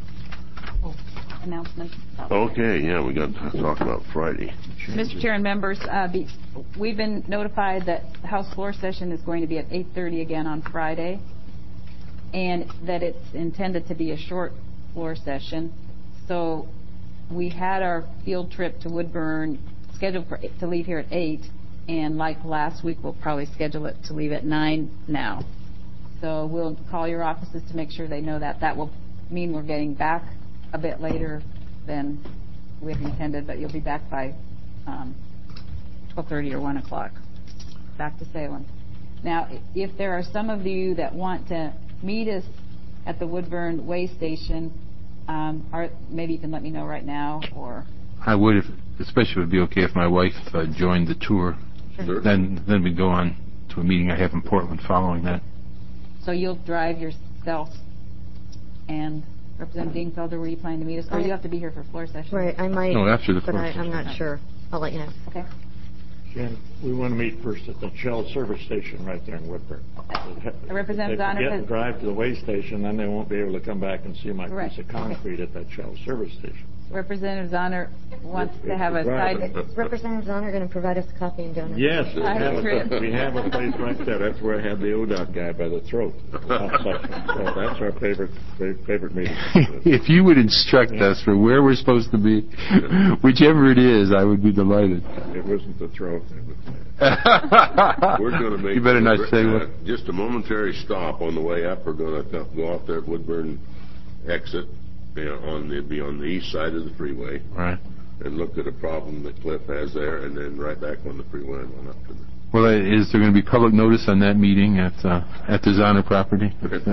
Announcement. Okay, yeah, we got to talk about Friday. Mister Chair and members, uh, be, we've been notified that the House floor session is going to be at eight thirty again on Friday, and that it's intended to be a short floor session. So we had our field trip to Woodburn scheduled for to leave here at eight, and like last week, we'll probably schedule it to leave at nine now. So we'll call your offices to make sure they know that. That will mean we're getting back a bit later than we had intended, but you'll be back by um, twelve thirty or one o'clock, back to Salem. Now, if there are some of you that want to meet us at the Woodburn Way Station, um, or maybe you can let me know right now, or... I would, if, especially it would be okay if my wife uh, joined the tour. Sure. Then, then we'd go on to a meeting I have in Portland following that. So you'll drive yourself, and Representative Dingfelder, were you planning to meet us? Or I, you have to be here for floor session? Right, I might. No, after the but floor I, session. I'm not sure. I'll let you know. Okay. Jen, we want to meet first at the Shell service station right there in Woodburn. Representative If Zahner they forget has... to drive to the way station, then they won't be able to come back and see my Right. piece of concrete at that Shell service station. Representative Zahner wants If- to if have you a drive side... Is Representative Zahner going to provide us coffee and donuts? Yes, we I have, agree. a, we have a place right there. That's where I had the O D O T guy by the throat. So that's our favorite favorite meeting. If you would instruct yeah. us for where we're supposed to be, whichever it is, I would be delighted. It wasn't the throat. It was We're going to make you better not say uh, what. Just a momentary stop on the way up. We're going to go off there at Woodburn exit. You know, on the, be on the east side of the freeway. Right. And look at a problem that Cliff has there, and then right back on the freeway and on up to the... Well, uh, is there going to be public notice on that meeting at uh, at the Zahner property?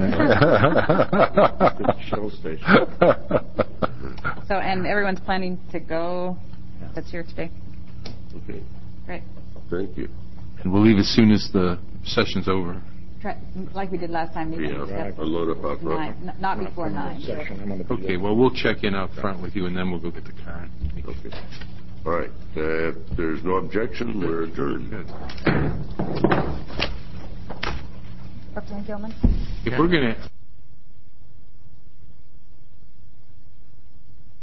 Shell station. So, and everyone's planning to go that's here today? Okay. Great. Thank you. And we'll leave as soon as the session's over. Try, like we did last time. Yeah, right. I'll load up out front. Nine, not before nine. Okay, well, we'll check in out front with you, and then we'll go get the car. Okay. All right. Uh, if there's no objection, we're adjourned. Representative Gilman? If we're going to